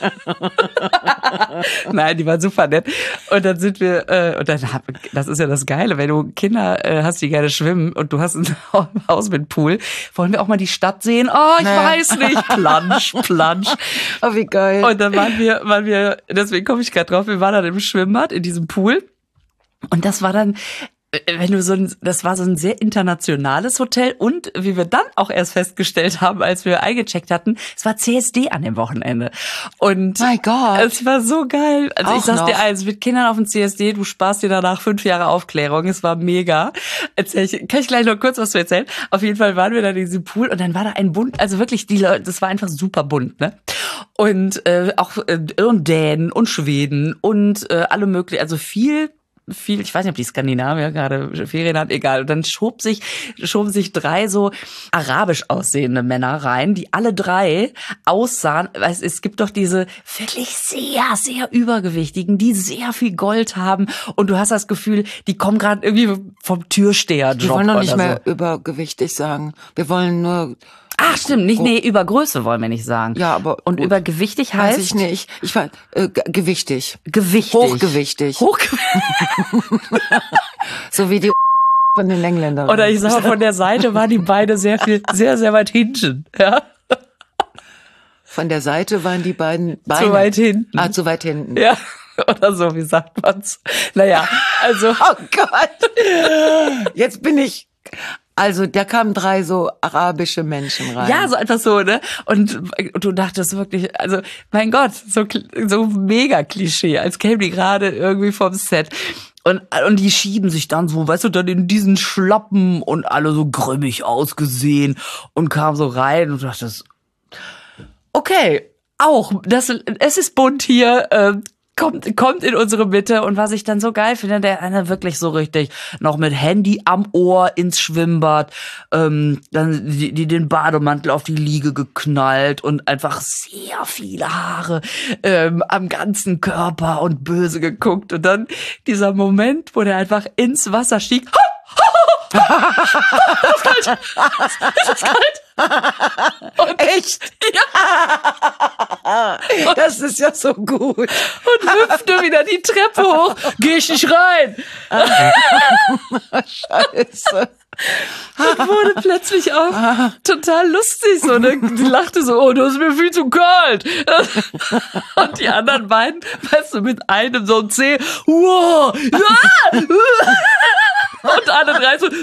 Speaker 3: Nein, die war super nett. Und dann sind wir, das ist ja das Geile, wenn du Kinder hast, die gerne schwimmen und du hast ein Haus mit Pool, wollen wir auch mal die Stadt sehen? Oh, ich weiß nicht. Plansch.
Speaker 1: Oh, wie geil.
Speaker 3: Und dann waren wir, deswegen komme ich gerade drauf, wir waren dann im Schwimmbad in diesem Pool. Und das war dann, das war so ein sehr internationales Hotel und wie wir dann auch erst festgestellt haben, als wir eingecheckt hatten, es war CSD an dem Wochenende. Und
Speaker 1: mein Gott,
Speaker 3: es war so geil. Also auch ich sag's dir eins, mit Kindern auf dem CSD, du sparst dir danach 5 Jahre Aufklärung. Es war mega. Kann ich gleich noch kurz was zu erzählen? Auf jeden Fall waren wir da in diesem Pool und dann war da ein bunt, also wirklich die Leute, das war einfach super bunt, ne? Und auch und Dänen und Schweden und alle möglichen, also viel, ich weiß nicht, ob die Skandinavier gerade Ferien hatten, egal. Und dann schoben sich 3 so arabisch aussehende Männer rein, die alle 3 aussahen, es gibt doch diese wirklich sehr, sehr übergewichtigen, die sehr viel Gold haben und du hast das Gefühl, die kommen gerade irgendwie vom Türsteherjob.
Speaker 1: Wir wollen doch nicht mehr übergewichtig sagen. Wir wollen nur...
Speaker 3: Ach, stimmt, über Größe wollen wir nicht sagen.
Speaker 1: Ja, aber...
Speaker 3: Und über gewichtig heißt...
Speaker 1: Weiß ich nicht. Ich war gewichtig.
Speaker 3: Gewichtig.
Speaker 1: Hochgewichtig. So wie die von den Engländern.
Speaker 3: Oder ich sag mal, von der Seite waren die beide sehr, sehr weit hinten. Ja.
Speaker 1: Von der Seite waren die beiden
Speaker 3: Beine... Zu weit hinten.
Speaker 1: Ah, zu weit hinten.
Speaker 3: Ja. Oder so, wie sagt man's? Naja, also...
Speaker 1: Oh Gott! Jetzt bin ich... Also, da kamen 3 so arabische Menschen rein.
Speaker 3: Ja, so einfach so, ne? Und du dachtest wirklich, also, mein Gott, so mega Klischee, als kämen die gerade irgendwie vom Set. Und die schieben sich dann so, weißt du, dann in diesen Schlappen und alle so grimmig ausgesehen und kamen so rein und dachtest, okay, es ist bunt hier, kommt in unsere Mitte und was ich dann so geil finde, der eine wirklich so richtig noch mit Handy am Ohr ins Schwimmbad, dann die den Bademantel auf die Liege geknallt und einfach sehr viele Haare am ganzen Körper und böse geguckt und dann dieser Moment, wo der einfach ins Wasser stieg Es ist kalt. Und
Speaker 1: echt?
Speaker 3: Ja.
Speaker 1: Das ist ja so gut.
Speaker 3: Und hüpfte wieder die Treppe hoch. Geh ich nicht rein.
Speaker 1: Scheiße.
Speaker 3: Und wurde plötzlich auch total lustig. So, ne? Die lachte so, oh, das ist mir viel zu kalt. Und die anderen beiden, weißt du, mit einem so ein Zeh, wow, ja, und alle drei so,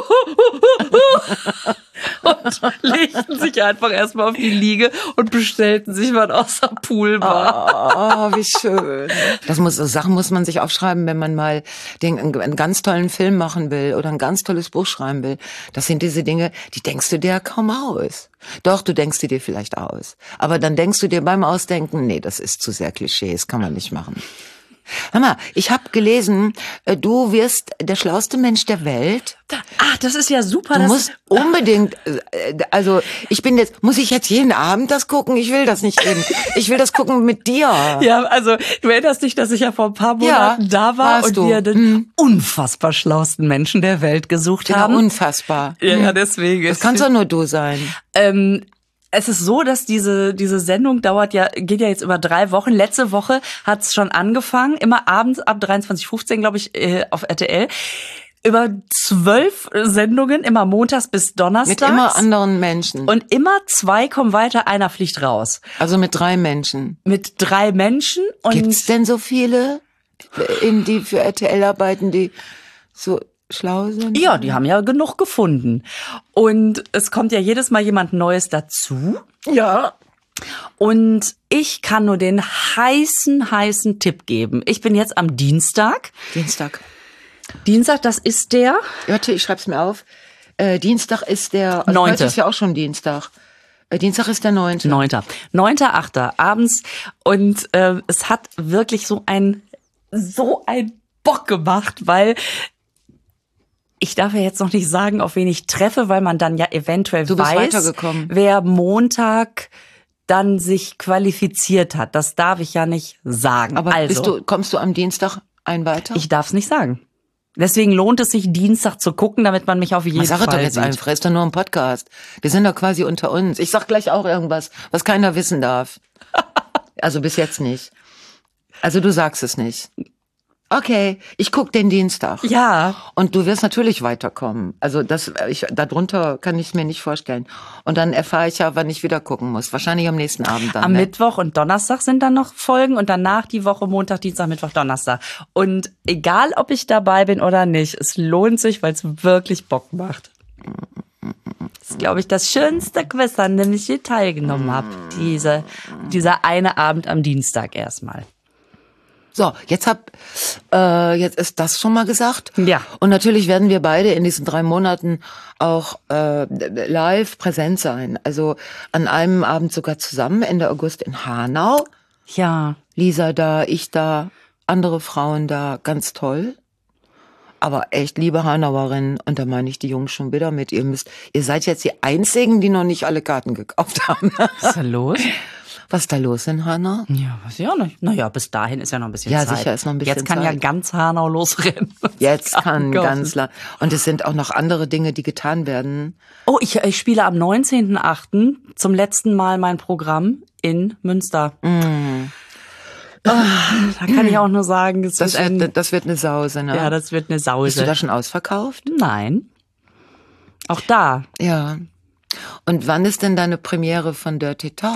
Speaker 3: und legten sich einfach erstmal auf die Liege und bestellten sich was aus der Poolbar.
Speaker 1: Oh, wie schön. Sachen muss man sich aufschreiben, wenn man mal einen ganz tollen Film machen will oder ein ganz tolles Buch schreiben will. Das sind diese Dinge, die denkst du dir kaum aus. Doch, du denkst dir vielleicht aus. Aber dann denkst du dir beim Ausdenken, nee, das ist zu sehr Klischee, das kann man nicht machen. Hör mal, ich habe gelesen, du wirst der schlauste Mensch der Welt.
Speaker 3: Ach, das ist ja super.
Speaker 1: Du musst unbedingt, also muss ich jetzt jeden Abend das gucken? Ich will das nicht eben. Ich will das gucken mit dir.
Speaker 3: Ja, also du erinnerst dich, dass ich ja vor ein paar Monaten da war und wir den unfassbar schlausten Menschen der Welt gesucht haben.
Speaker 1: Unfassbar.
Speaker 3: Ja, deswegen.
Speaker 1: Das kannst doch nur du sein.
Speaker 3: Es ist so, dass diese Sendung geht ja jetzt über 3 Wochen. Letzte Woche hat es schon angefangen, immer abends ab 23:15, glaube ich, auf RTL. Über 12 Sendungen, immer montags bis donnerstags.
Speaker 1: Mit immer anderen Menschen.
Speaker 3: Und immer 2 kommen weiter, einer fliegt raus.
Speaker 1: Also mit 3 Menschen.
Speaker 3: Mit 3 Menschen. Und
Speaker 1: gibt's denn so viele, die für RTL arbeiten, die so schlau sind?
Speaker 3: Ja, die haben ja genug gefunden. Und es kommt ja jedes Mal jemand Neues dazu.
Speaker 1: Ja.
Speaker 3: Und ich kann nur den heißen Tipp geben. Ich bin jetzt am Dienstag. Dienstag, das ist der...
Speaker 1: Warte, ich schreib's mir auf. Dienstag ist der...
Speaker 3: 9.
Speaker 1: Heute ist ja auch schon Dienstag. Dienstag ist der 9.
Speaker 3: 9.8. abends. Und es hat wirklich so ein Bock gemacht, weil... Ich darf ja jetzt noch nicht sagen, auf wen ich treffe, weil man dann ja eventuell weiß, wer Montag dann sich qualifiziert hat. Das darf ich ja nicht sagen.
Speaker 1: Aber kommst du am Dienstag weiter?
Speaker 3: Ich darf es nicht sagen. Deswegen lohnt es sich, Dienstag zu gucken, damit man mich auf jeden Fall
Speaker 1: sag doch jetzt einfach, ist doch nur ein Podcast. Wir sind doch quasi unter uns. Ich sag gleich auch irgendwas, was keiner wissen darf. Also bis jetzt nicht. Also du sagst es nicht. Okay, ich guck den Dienstag.
Speaker 3: Ja.
Speaker 1: Und du wirst natürlich weiterkommen. Also darunter kann ich es mir nicht vorstellen. Und dann erfahre ich ja, wann ich wieder gucken muss. Wahrscheinlich am nächsten Abend dann.
Speaker 3: Am Mittwoch und Donnerstag sind dann noch Folgen und danach die Woche Montag, Dienstag, Mittwoch, Donnerstag. Und egal, ob ich dabei bin oder nicht, es lohnt sich, weil es wirklich Bock macht. Das ist, glaube ich, das schönste Quiz, an dem ich je teilgenommen habe. Dieser eine Abend am Dienstag erstmal.
Speaker 1: So, jetzt ist das schon mal gesagt.
Speaker 3: Ja.
Speaker 1: Und natürlich werden wir beide in diesen 3 Monaten auch live präsent sein. Also an einem Abend sogar zusammen, Ende August in Hanau.
Speaker 3: Ja.
Speaker 1: Lisa da, ich da, andere Frauen da, ganz toll. Aber echt, liebe Hanauerinnen, und da meine ich die Jungs schon wieder mit, ihr seid jetzt die Einzigen, die noch nicht alle Karten gekauft haben.
Speaker 3: Was ist da los?
Speaker 1: Was ist da los in Hanau?
Speaker 3: Ja, weiß ich auch nicht. Naja, bis dahin ist ja noch ein bisschen Zeit.
Speaker 1: Ja, sicher ist noch ein bisschen Zeit.
Speaker 3: Jetzt kann ja ganz Hanau losrennen.
Speaker 1: Jetzt kann ganz lang. Und es sind auch noch andere Dinge, die getan werden.
Speaker 3: Oh, ich spiele am 19.8. zum letzten Mal mein Programm in Münster. Da kann ich auch nur sagen, das
Speaker 1: wird eine Sause, ne?
Speaker 3: Ja, das wird eine Sause.
Speaker 1: Bist du da schon ausverkauft?
Speaker 3: Nein. Auch da.
Speaker 1: Ja. Und wann ist denn deine Premiere von Dirty Talk?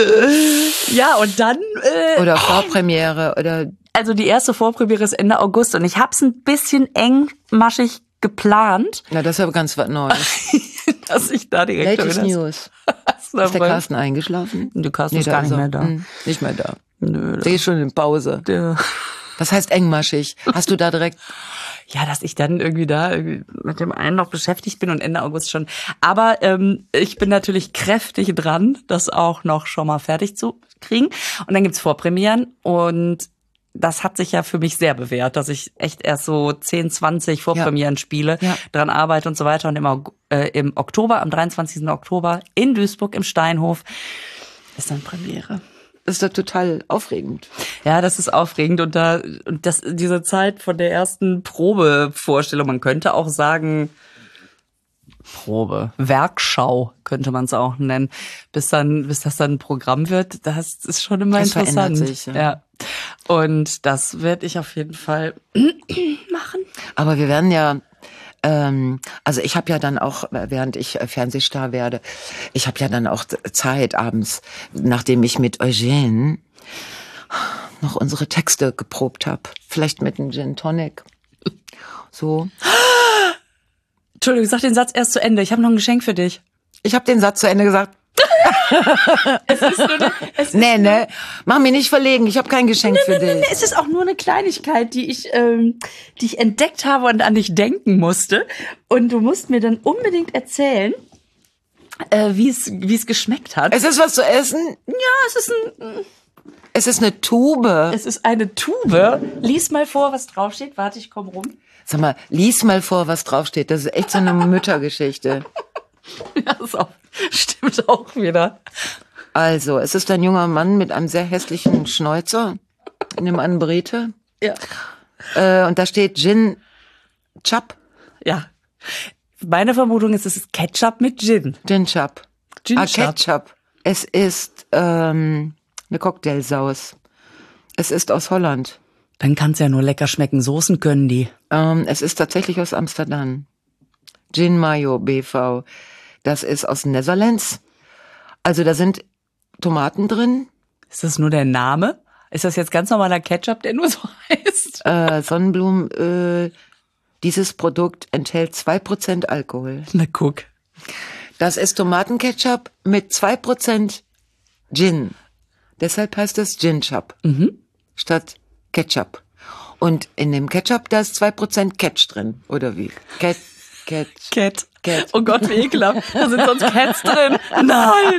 Speaker 3: Ja, und dann...
Speaker 1: oder Vorpremiere, oder...
Speaker 3: Also die erste Vorpremiere ist Ende August und ich hab's ein bisschen engmaschig geplant.
Speaker 1: Na, das ist aber ganz was Neues.
Speaker 3: Dass ich da direkt...
Speaker 1: Latest News. Ist der Carsten eingeschlafen?
Speaker 3: Der Carsten ist gar nicht mehr da.
Speaker 1: Nicht mehr da.
Speaker 3: Nö.
Speaker 1: Der ist schon in Pause. Das heißt engmaschig. Hast du da direkt...
Speaker 3: Ja, dass ich dann irgendwie da mit dem einen noch beschäftigt bin und Ende August schon. Aber ich bin natürlich kräftig dran, das auch noch schon mal fertig zu kriegen. Und dann gibt's Vorpremieren und das hat sich ja für mich sehr bewährt, dass ich echt erst so 10, 20 Vorpremieren spiele, dran arbeite und so weiter. Und im Oktober, am 23. Oktober in Duisburg im Steinhof ist dann Premiere.
Speaker 1: Das ist doch total aufregend.
Speaker 3: Ja, das ist aufregend und diese Zeit von der ersten Probevorstellung, man könnte auch sagen Probe. Werkschau könnte man es auch nennen. Bis das dann ein Programm wird, das ist schon immer
Speaker 1: Das
Speaker 3: interessant.
Speaker 1: verändert sich,
Speaker 3: ja. Und das werde ich auf jeden Fall machen.
Speaker 1: Aber wir werden ja, also ich habe ja dann auch, während ich Fernsehstar werde, ich habe ja dann auch Zeit abends, nachdem ich mit Eugene noch unsere Texte geprobt habe. Vielleicht mit einem Gin Tonic. So.
Speaker 3: Entschuldigung, sag den Satz erst zu Ende. Ich habe noch ein Geschenk für dich.
Speaker 1: Ich habe den Satz zu Ende gesagt. Nee, mach mich nicht verlegen. Ich habe kein Geschenk für dich.
Speaker 3: Nee, es ist auch nur eine Kleinigkeit, die ich entdeckt habe und an dich denken musste. Und du musst mir dann unbedingt erzählen, wie es geschmeckt hat.
Speaker 1: Es ist was zu essen?
Speaker 3: Ja,
Speaker 1: Es ist eine Tube.
Speaker 3: Es ist eine Tube. Lies mal vor, was draufsteht. Warte, ich komm rum.
Speaker 1: Sag mal, lies mal vor, was draufsteht. Das ist echt so eine Müttergeschichte.
Speaker 3: Ja, das stimmt auch wieder.
Speaker 1: Also, es ist ein junger Mann mit einem sehr hässlichen Schnäuzer. Nimm an, Brete.
Speaker 3: Ja.
Speaker 1: Und da steht Gin Chap.
Speaker 3: Ja. Meine Vermutung ist, es ist Ketchup mit Gin.
Speaker 1: Gin Chap.
Speaker 3: Gin
Speaker 1: Ketchup. Es ist eine Cocktailsaus. Es ist aus Holland.
Speaker 3: Dann kann es ja nur lecker schmecken. Soßen können die.
Speaker 1: Es ist tatsächlich aus Amsterdam. Gin Mayo BV. Das ist aus Netherlands. Also da sind Tomaten drin.
Speaker 3: Ist das nur der Name? Ist das jetzt ganz normaler Ketchup, der nur so heißt?
Speaker 1: Sonnenblumenöl. Dieses Produkt enthält 2% Alkohol.
Speaker 3: Na guck.
Speaker 1: Das ist Tomatenketchup mit 2% Gin. Deshalb heißt es Gin Chap statt Ketchup. Und in dem Ketchup, da ist 2% Ketch drin. Oder wie? Cat.
Speaker 3: Oh Gott, wie ekelhaft. Da sind sonst Cats drin. Nein.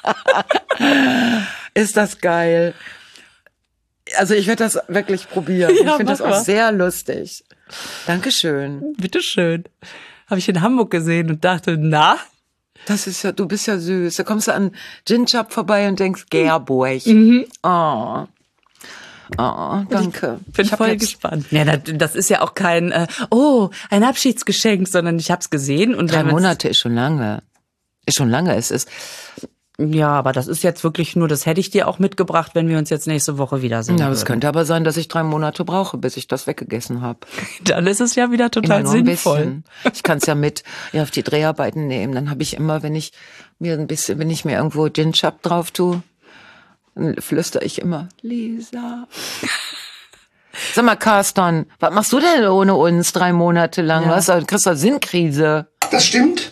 Speaker 1: Ist das geil. Also ich werde das wirklich probieren.
Speaker 3: Ja,
Speaker 1: ich finde das auch
Speaker 3: mal.
Speaker 1: sehr lustig. Dankeschön.
Speaker 3: Bitteschön. Habe ich in Hamburg gesehen und dachte, na?
Speaker 1: Das ist ja, du bist ja süß. Da kommst du an Gin Chap vorbei und denkst, Gerburg. Oh, danke.
Speaker 3: Bin voll gespannt. Ja, das ist ja auch kein, ein Abschiedsgeschenk, sondern ich habe es gesehen. Und
Speaker 1: 3 Monate ist schon lange. Es ist.
Speaker 3: Ja, aber das ist jetzt wirklich nur, das hätte ich dir auch mitgebracht, wenn wir uns jetzt nächste Woche wiedersehen.
Speaker 1: Ja, es könnte aber sein, dass ich 3 Monate brauche, bis ich das weggegessen habe.
Speaker 3: Dann ist es ja wieder total sinnvoll.
Speaker 1: Ich kann es ja mit auf die Dreharbeiten nehmen. Dann habe ich immer, wenn ich mir irgendwo Gin Chap drauf tue, dann flüstere ich immer, Lisa. Sag mal, Carsten, was machst du denn ohne uns 3 Monate lang?
Speaker 3: Ja.
Speaker 1: Du kriegst doch Sinnkrise.
Speaker 2: Das stimmt.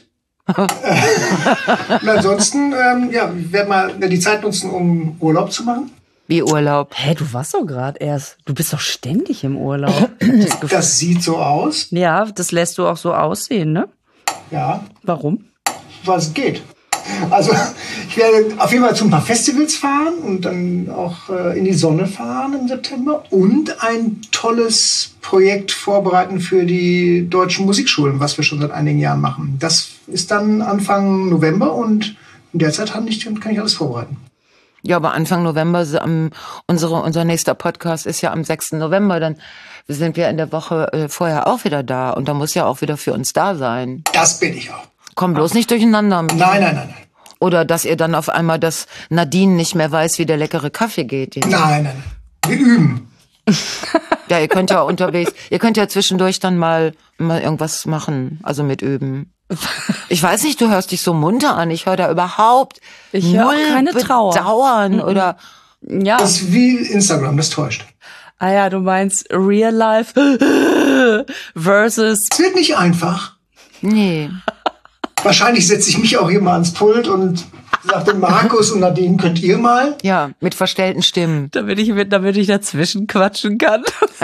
Speaker 2: Und ansonsten, werden wir die Zeit nutzen, um Urlaub zu machen.
Speaker 1: Wie Urlaub.
Speaker 3: Hä, du warst doch gerade erst. Du bist doch ständig im Urlaub.
Speaker 2: Das sieht so aus.
Speaker 3: Ja, das lässt du auch so aussehen, ne?
Speaker 2: Ja,
Speaker 3: Warum?
Speaker 2: was geht. Also ich werde auf jeden Fall zu ein paar Festivals fahren und dann auch in die Sonne fahren im September und ein tolles Projekt vorbereiten für die deutschen Musikschulen, was wir schon seit einigen Jahren machen. Das ist dann Anfang November und in der Zeit kann ich alles vorbereiten.
Speaker 1: Ja, aber Anfang November, unser nächster Podcast ist ja am 6. November, dann sind wir in der Woche vorher auch wieder da und da muss ja auch wieder für uns da sein.
Speaker 2: Das bin ich auch.
Speaker 1: Komm bloß nicht durcheinander.
Speaker 2: Nein.
Speaker 1: Oder dass ihr dann auf einmal, dass Nadine nicht mehr weiß, wie der leckere Kaffee geht.
Speaker 2: Nein. Wir üben.
Speaker 1: Ja, ihr könnt ja zwischendurch dann mal irgendwas machen, also mit üben. Ich weiß nicht, du hörst dich so munter an. Ich höre da überhaupt
Speaker 3: höre auch keine Trauer.
Speaker 1: Bedauern oder
Speaker 3: Ja.
Speaker 2: Das ist wie Instagram, das täuscht.
Speaker 3: Ah ja, du meinst Real Life versus.
Speaker 2: Es wird nicht einfach.
Speaker 1: nee.
Speaker 2: Wahrscheinlich setze ich mich auch hier mal ans Pult und sage dem Markus und Nadine, könnt ihr mal?
Speaker 1: Ja, mit verstellten Stimmen.
Speaker 3: Damit ich dazwischen quatschen kann.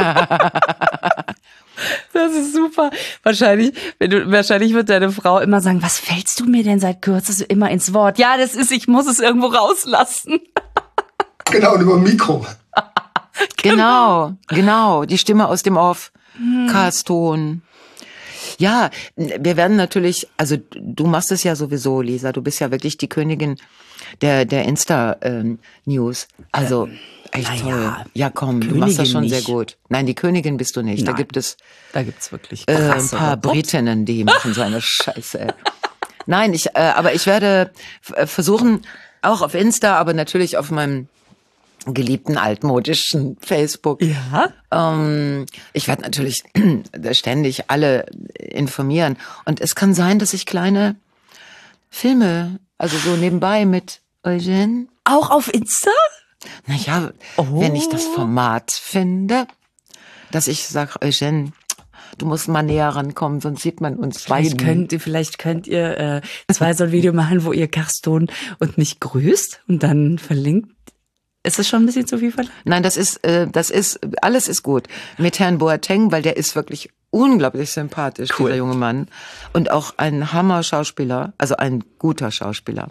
Speaker 3: Das ist super. Wahrscheinlich wird deine Frau immer sagen, was fällst du mir denn seit kürzestem immer ins Wort? Ja, ich muss es irgendwo rauslassen.
Speaker 2: Genau, und über dem Mikro.
Speaker 1: Genau. Die Stimme aus dem Off. Karlston. Ja, wir werden natürlich, also du machst es ja sowieso, Lisa, du bist ja wirklich die Königin der Insta-News. Also echt toll. Ja, komm, Königin, du machst das schon nicht. Sehr gut. Nein, die Königin bist du nicht.
Speaker 3: Nein,
Speaker 1: da gibt es
Speaker 3: wirklich
Speaker 1: ein paar Britinnen, die machen so eine Scheiße. Nein, aber ich werde versuchen, auch auf Insta, aber natürlich auf meinem geliebten altmodischen Facebook.
Speaker 3: Ja.
Speaker 1: Ich werde natürlich ständig alle informieren. Und es kann sein, dass ich kleine Filme, also so nebenbei mit Eugène.
Speaker 3: Auch auf Insta?
Speaker 1: Naja, wenn ich das Format finde, dass ich sage, Eugène, du musst mal näher rankommen, sonst sieht man uns beiden.
Speaker 3: Vielleicht könnt ihr so ein Video machen, wo ihr Gaston und mich grüßt und dann verlinkt. Ist das schon ein bisschen zu viel verlangt?
Speaker 1: Nein, alles ist gut. Mit Herrn Boateng, weil der ist wirklich unglaublich sympathisch, dieser junge Mann. Und auch ein Hammer-Schauspieler, also ein guter Schauspieler.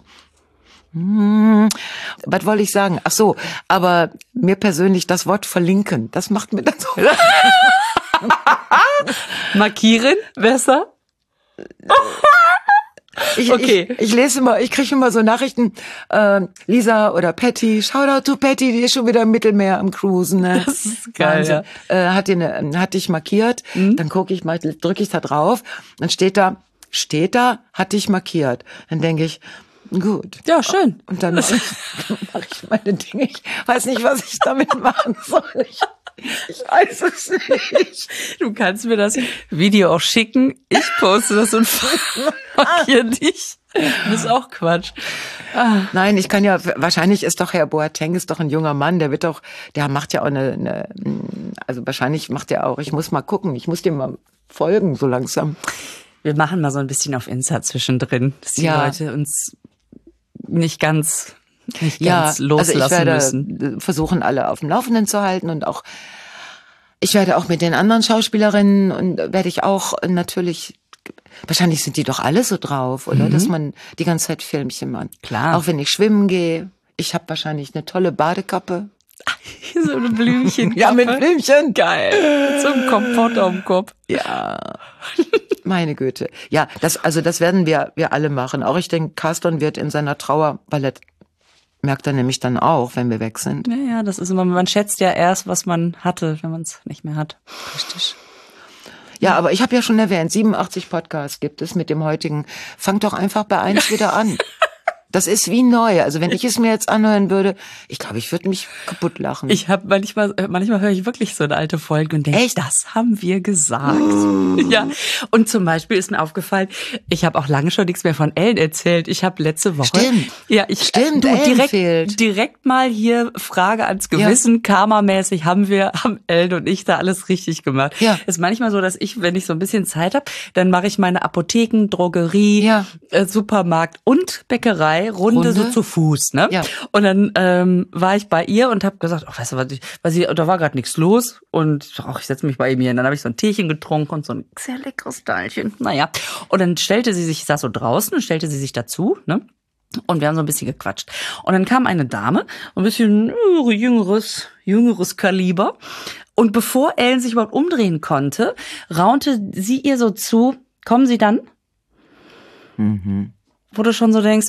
Speaker 1: Was wollte ich sagen? Ach so, aber mir persönlich das Wort verlinken, das macht mir dann so.
Speaker 3: Markieren, besser?
Speaker 1: Ich lese immer, ich kriege immer so Nachrichten, Lisa oder Patty, Shoutout to Patty, die ist schon wieder im Mittelmeer am Cruisen, ne?
Speaker 3: Das ist geil, ja.
Speaker 1: Hat dich markiert, dann drücke ich da drauf, dann steht da, hat dich markiert. Dann denke ich, gut.
Speaker 3: Ja, schön.
Speaker 1: Und dann mache ich meine Dinge. Ich weiß nicht, was ich damit machen soll. Ich weiß es nicht.
Speaker 3: Du kannst mir das Video auch schicken. Ich poste das und markiere dich. Das ist auch Quatsch.
Speaker 1: Nein, ich kann ja, wahrscheinlich ist doch Herr Boateng ist doch ein junger Mann, der macht ja auch also wahrscheinlich macht er auch, ich muss mal gucken, ich muss dem mal folgen, so langsam.
Speaker 3: Wir machen mal so ein bisschen auf Insta zwischendrin, dass die Leute uns nicht ganz loslassen
Speaker 1: also ich werde
Speaker 3: müssen.
Speaker 1: Versuchen, alle auf dem Laufenden zu halten und auch, ich werde auch mit den anderen Schauspielerinnen und werde ich auch natürlich, wahrscheinlich sind die doch alle so drauf, oder? Dass man die ganze Zeit Filmchen macht.
Speaker 3: Klar.
Speaker 1: Auch wenn ich schwimmen gehe. Ich habe wahrscheinlich eine tolle Badekappe.
Speaker 3: So eine Blümchen.
Speaker 1: Ja, mit Blümchen.
Speaker 3: Geil. So ein Kompott auf dem Kopf.
Speaker 1: Ja. Meine Güte. Ja, das werden wir alle machen. Auch ich denke, Carsten wird in seiner Trauer, weil er merkt er nämlich dann auch, wenn wir weg sind.
Speaker 3: Ja, das ist immer, man schätzt ja erst, was man hatte, wenn man es nicht mehr hat.
Speaker 1: Richtig. Ja, aber ich habe ja schon erwähnt, 87 Podcasts gibt es mit dem heutigen. Fang doch einfach bei 1 wieder an. Das ist wie neu. Also wenn ich es mir jetzt anhören würde, ich glaube, ich würde mich kaputt lachen.
Speaker 3: Ich habe manchmal höre ich wirklich so eine alte Folge und denke, echt, das haben wir gesagt. Ja. Und zum Beispiel ist mir aufgefallen, ich habe auch lange schon nichts mehr von Ellen erzählt. Ich habe letzte Woche.
Speaker 1: Stimmt.
Speaker 3: Direkt mal hier Frage ans Gewissen. Karma-mäßig haben Ellen und ich da alles richtig gemacht.
Speaker 1: Ja.
Speaker 3: Ist manchmal so, dass ich, wenn ich so ein bisschen Zeit habe, dann mache ich meine Apotheken, Drogerie, Supermarkt und Bäckerei Runde so zu Fuß, ne?
Speaker 1: Ja.
Speaker 3: Und dann war ich bei ihr und habe gesagt, weißt du was, da war gerade nichts los und ich setze mich bei ihr hin. Dann habe ich so ein Teechen getrunken und so ein sehr leckeres Teilchen. Naja. Und dann ich saß so draußen und stellte sie sich dazu, ne? Und wir haben so ein bisschen gequatscht. Und dann kam eine Dame, ein bisschen jüngeres Kaliber. Und bevor Ellen sich überhaupt umdrehen konnte, raunte sie ihr so zu, kommen Sie dann? Wo du schon so denkst,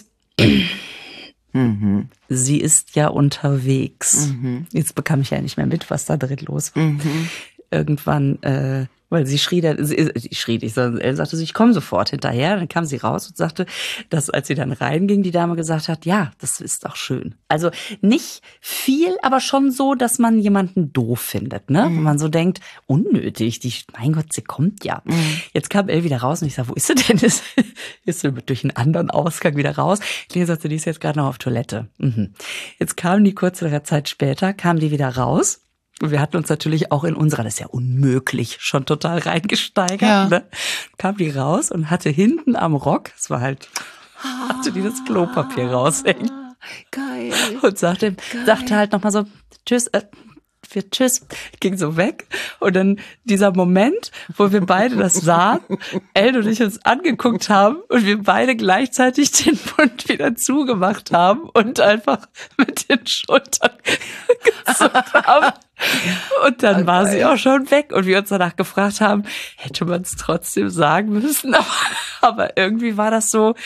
Speaker 3: sie ist ja unterwegs. Jetzt bekam ich ja nicht mehr mit, was da drin los war. Irgendwann, weil sie schrie, Ellen sagte, ich komme sofort hinterher. Dann kam sie raus und sagte, dass als sie dann reinging, die Dame gesagt hat, ja, das ist doch schön. Also nicht viel, aber schon so, dass man jemanden doof findet, ne? Wenn man so denkt, unnötig, mein Gott, sie kommt ja. Jetzt kam Elle wieder raus und ich sag, wo ist sie denn? Ist sie durch einen anderen Ausgang wieder raus? Lena sagte, die ist jetzt gerade noch auf Toilette. Jetzt kam die kurze Zeit später, kam die wieder raus. Und wir hatten uns natürlich auch in unserer, das ist ja unmöglich, schon total reingesteigert. Ne? Kam die raus und hatte hinten am Rock, hatte die das Klopapier raushängen.
Speaker 1: Geil.
Speaker 3: Und sagte halt nochmal so, tschüss, wir tschüss, ging so weg. Und dann dieser Moment, wo wir beide das sahen, Elle und ich uns angeguckt haben und wir beide gleichzeitig den Mund wieder zugemacht haben und einfach mit den Schultern gezuckt haben. Und dann war sie auch schon weg und wir uns danach gefragt haben, hätte man es trotzdem sagen müssen, aber irgendwie war das so,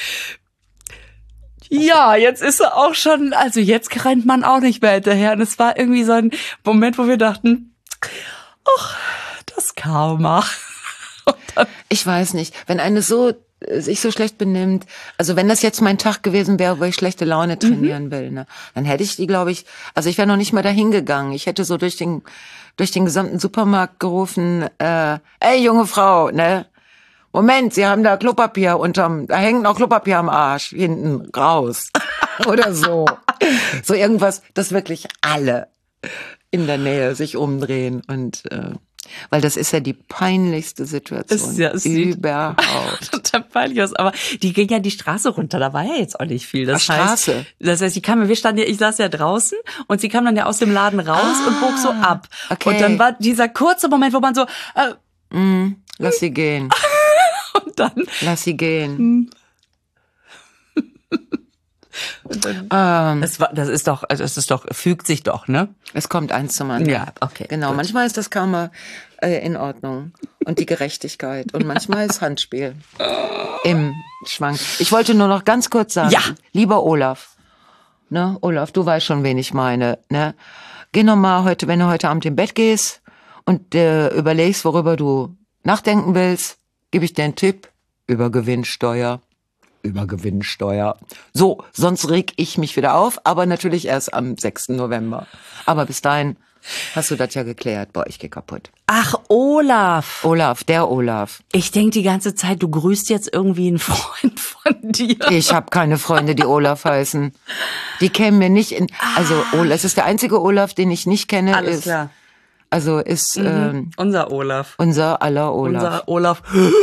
Speaker 3: ja, jetzt ist er auch schon, also jetzt rennt man auch nicht mehr hinterher. Und es war irgendwie so ein Moment, wo wir dachten, ach, das Karma.
Speaker 1: Ich weiß nicht, wenn eine sich so schlecht benimmt, also wenn das jetzt mein Tag gewesen wäre, wo ich schlechte Laune trainieren will, ne, dann hätte ich die, glaube ich, also ich wäre noch nicht mal dahin gegangen. Ich hätte so durch den gesamten Supermarkt gerufen, ey, junge Frau, ne, Moment, Sie haben da Klopapier da hängt noch Klopapier am Arsch, hinten raus. Oder so. So irgendwas, dass wirklich alle in der Nähe sich umdrehen und, weil das ist ja die peinlichste Situation überhaupt.
Speaker 3: Total peinlich aus, aber die ging ja die Straße runter, da war ja jetzt auch nicht viel. Das heißt, sie kam, ich saß ja draußen und sie kam dann ja aus dem Laden raus und bog so ab. Okay. Und dann war dieser kurze Moment, wo man so,
Speaker 1: lass sie gehen.
Speaker 3: Und dann
Speaker 1: lass sie gehen.
Speaker 3: Und dann, das ist doch, fügt sich doch, ne?
Speaker 1: Es kommt eins zum anderen.
Speaker 3: Ja, okay.
Speaker 1: Genau, gut. Manchmal ist das Karma in Ordnung und die Gerechtigkeit und manchmal ist Handspiel im Schwank. Ich wollte nur noch ganz kurz sagen, lieber Olaf, ne, Olaf, du weißt schon, wen ich meine, ne? Geh noch mal wenn du heute Abend im Bett gehst und überlegst, worüber du nachdenken willst, gebe ich dir einen Tipp über Gewinnsteuer. So, sonst reg ich mich wieder auf, aber natürlich erst am 6. November. Aber bis dahin hast du das ja geklärt. Boah, ich geh kaputt.
Speaker 3: Ach, Olaf.
Speaker 1: Der Olaf.
Speaker 3: Ich denk die ganze Zeit, du grüßt jetzt irgendwie einen Freund von dir.
Speaker 1: Ich habe keine Freunde, die Olaf heißen. Die kämen mir nicht in... Also, es ist der einzige Olaf, den ich nicht kenne.
Speaker 3: Alles klar.
Speaker 1: Also ist
Speaker 3: unser Olaf.
Speaker 1: Unser aller Olaf.
Speaker 3: Unser Olaf.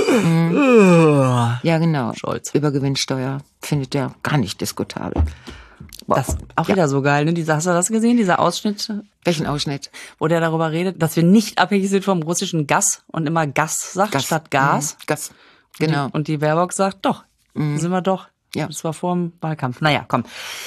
Speaker 1: Ja, genau.
Speaker 3: Scholz.
Speaker 1: Über Gewinnsteuer findet der gar nicht diskutabel. Wow.
Speaker 3: Das auch wieder so geil, ne? Hast du das gesehen, dieser Ausschnitt?
Speaker 1: Welchen Ausschnitt?
Speaker 3: Wo der darüber redet, dass wir nicht abhängig sind vom russischen Gas und immer Gas sagt statt Gas.
Speaker 1: Gas, genau.
Speaker 3: Und die Baerbock sagt, doch, sind wir doch.
Speaker 1: Ja.
Speaker 3: Das war vor dem Wahlkampf. Naja, komm.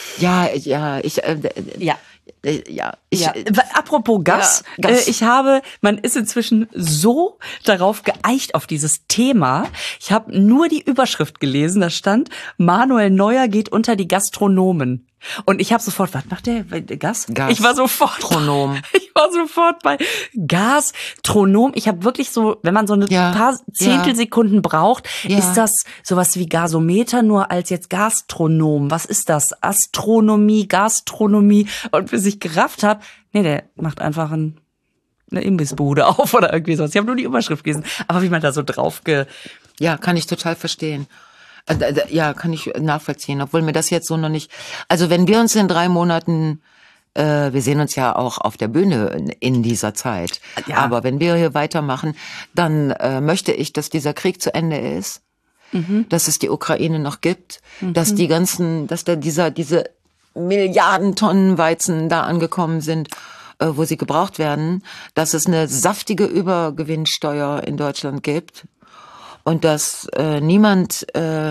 Speaker 3: Apropos Gas, Gas. Man ist inzwischen so darauf geeicht auf dieses Thema. Ich habe nur die Überschrift gelesen, da stand, Manuel Neuer geht unter die Gastronomen. Und ich habe sofort, was macht der? Gas? Ich war sofort bei Gastronom. Ich habe wirklich so, wenn man so ein paar Zehntelsekunden braucht, ist das sowas wie Gasometer, nur als jetzt Gastronom. Was ist das? Astronomie, Gastronomie. Und bis ich gerafft habe, nee, der macht einfach eine Imbissbude auf oder irgendwie sowas. Ich habe nur die Überschrift gelesen. Aber wie man da so drauf
Speaker 1: Ja, kann ich total verstehen. Ja, kann ich nachvollziehen, obwohl mir das jetzt so noch nicht... Also wenn wir uns in 3 Monaten, wir sehen uns ja auch auf der Bühne in dieser Zeit, aber wenn wir hier weitermachen, dann möchte ich, dass dieser Krieg zu Ende ist, dass es die Ukraine noch gibt, dass diese Milliarden Tonnen Weizen da angekommen sind, wo sie gebraucht werden, dass es eine saftige Übergewinnsteuer in Deutschland gibt. Und dass niemand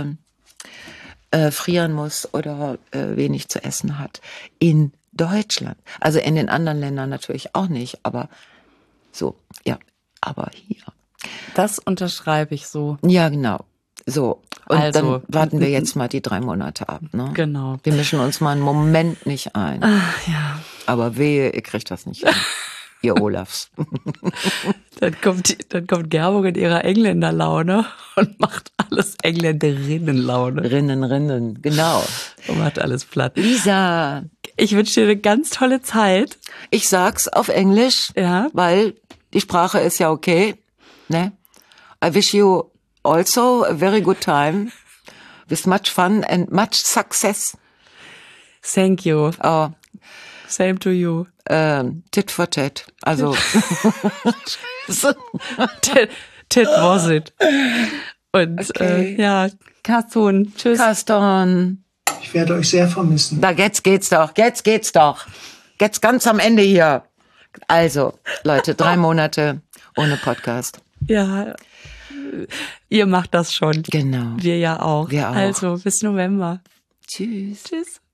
Speaker 1: frieren muss oder wenig zu essen hat. In Deutschland. Also in den anderen Ländern natürlich auch nicht, aber so, ja, aber hier.
Speaker 3: Das unterschreibe ich so.
Speaker 1: Ja, genau. So, und also, dann warten wir jetzt mal die 3 Monate ab. Ne?
Speaker 3: Genau.
Speaker 1: Wir mischen uns mal einen Moment nicht ein.
Speaker 3: Ach, ja.
Speaker 1: Aber wehe, ihr kriegt das nicht hin. Ihr Olafs.
Speaker 3: Dann kommt Gerburg in ihrer Engländerlaune und macht alles Engländerinnenlaune.
Speaker 1: Rinnen, genau.
Speaker 3: Und macht alles platt.
Speaker 1: Lisa.
Speaker 3: Ich wünsche dir eine ganz tolle Zeit.
Speaker 1: Ich sag's auf Englisch, weil die Sprache ist ja okay. Ne? I wish you also a very good time with much fun and much success.
Speaker 3: Thank you.
Speaker 1: Oh.
Speaker 3: Same to you.
Speaker 1: Tit for tat. Also.
Speaker 3: tit was it. Und
Speaker 1: okay.
Speaker 3: Carsten, tschüss.
Speaker 1: Carsten.
Speaker 2: Ich werde euch sehr vermissen.
Speaker 1: Jetzt geht's doch. Jetzt ganz am Ende hier. Also, Leute, 3 Monate ohne Podcast.
Speaker 3: Ja, ihr macht das schon.
Speaker 1: Genau.
Speaker 3: Wir ja auch.
Speaker 1: Wir auch.
Speaker 3: Also, bis November.
Speaker 1: Tschüss.
Speaker 3: Tschüss.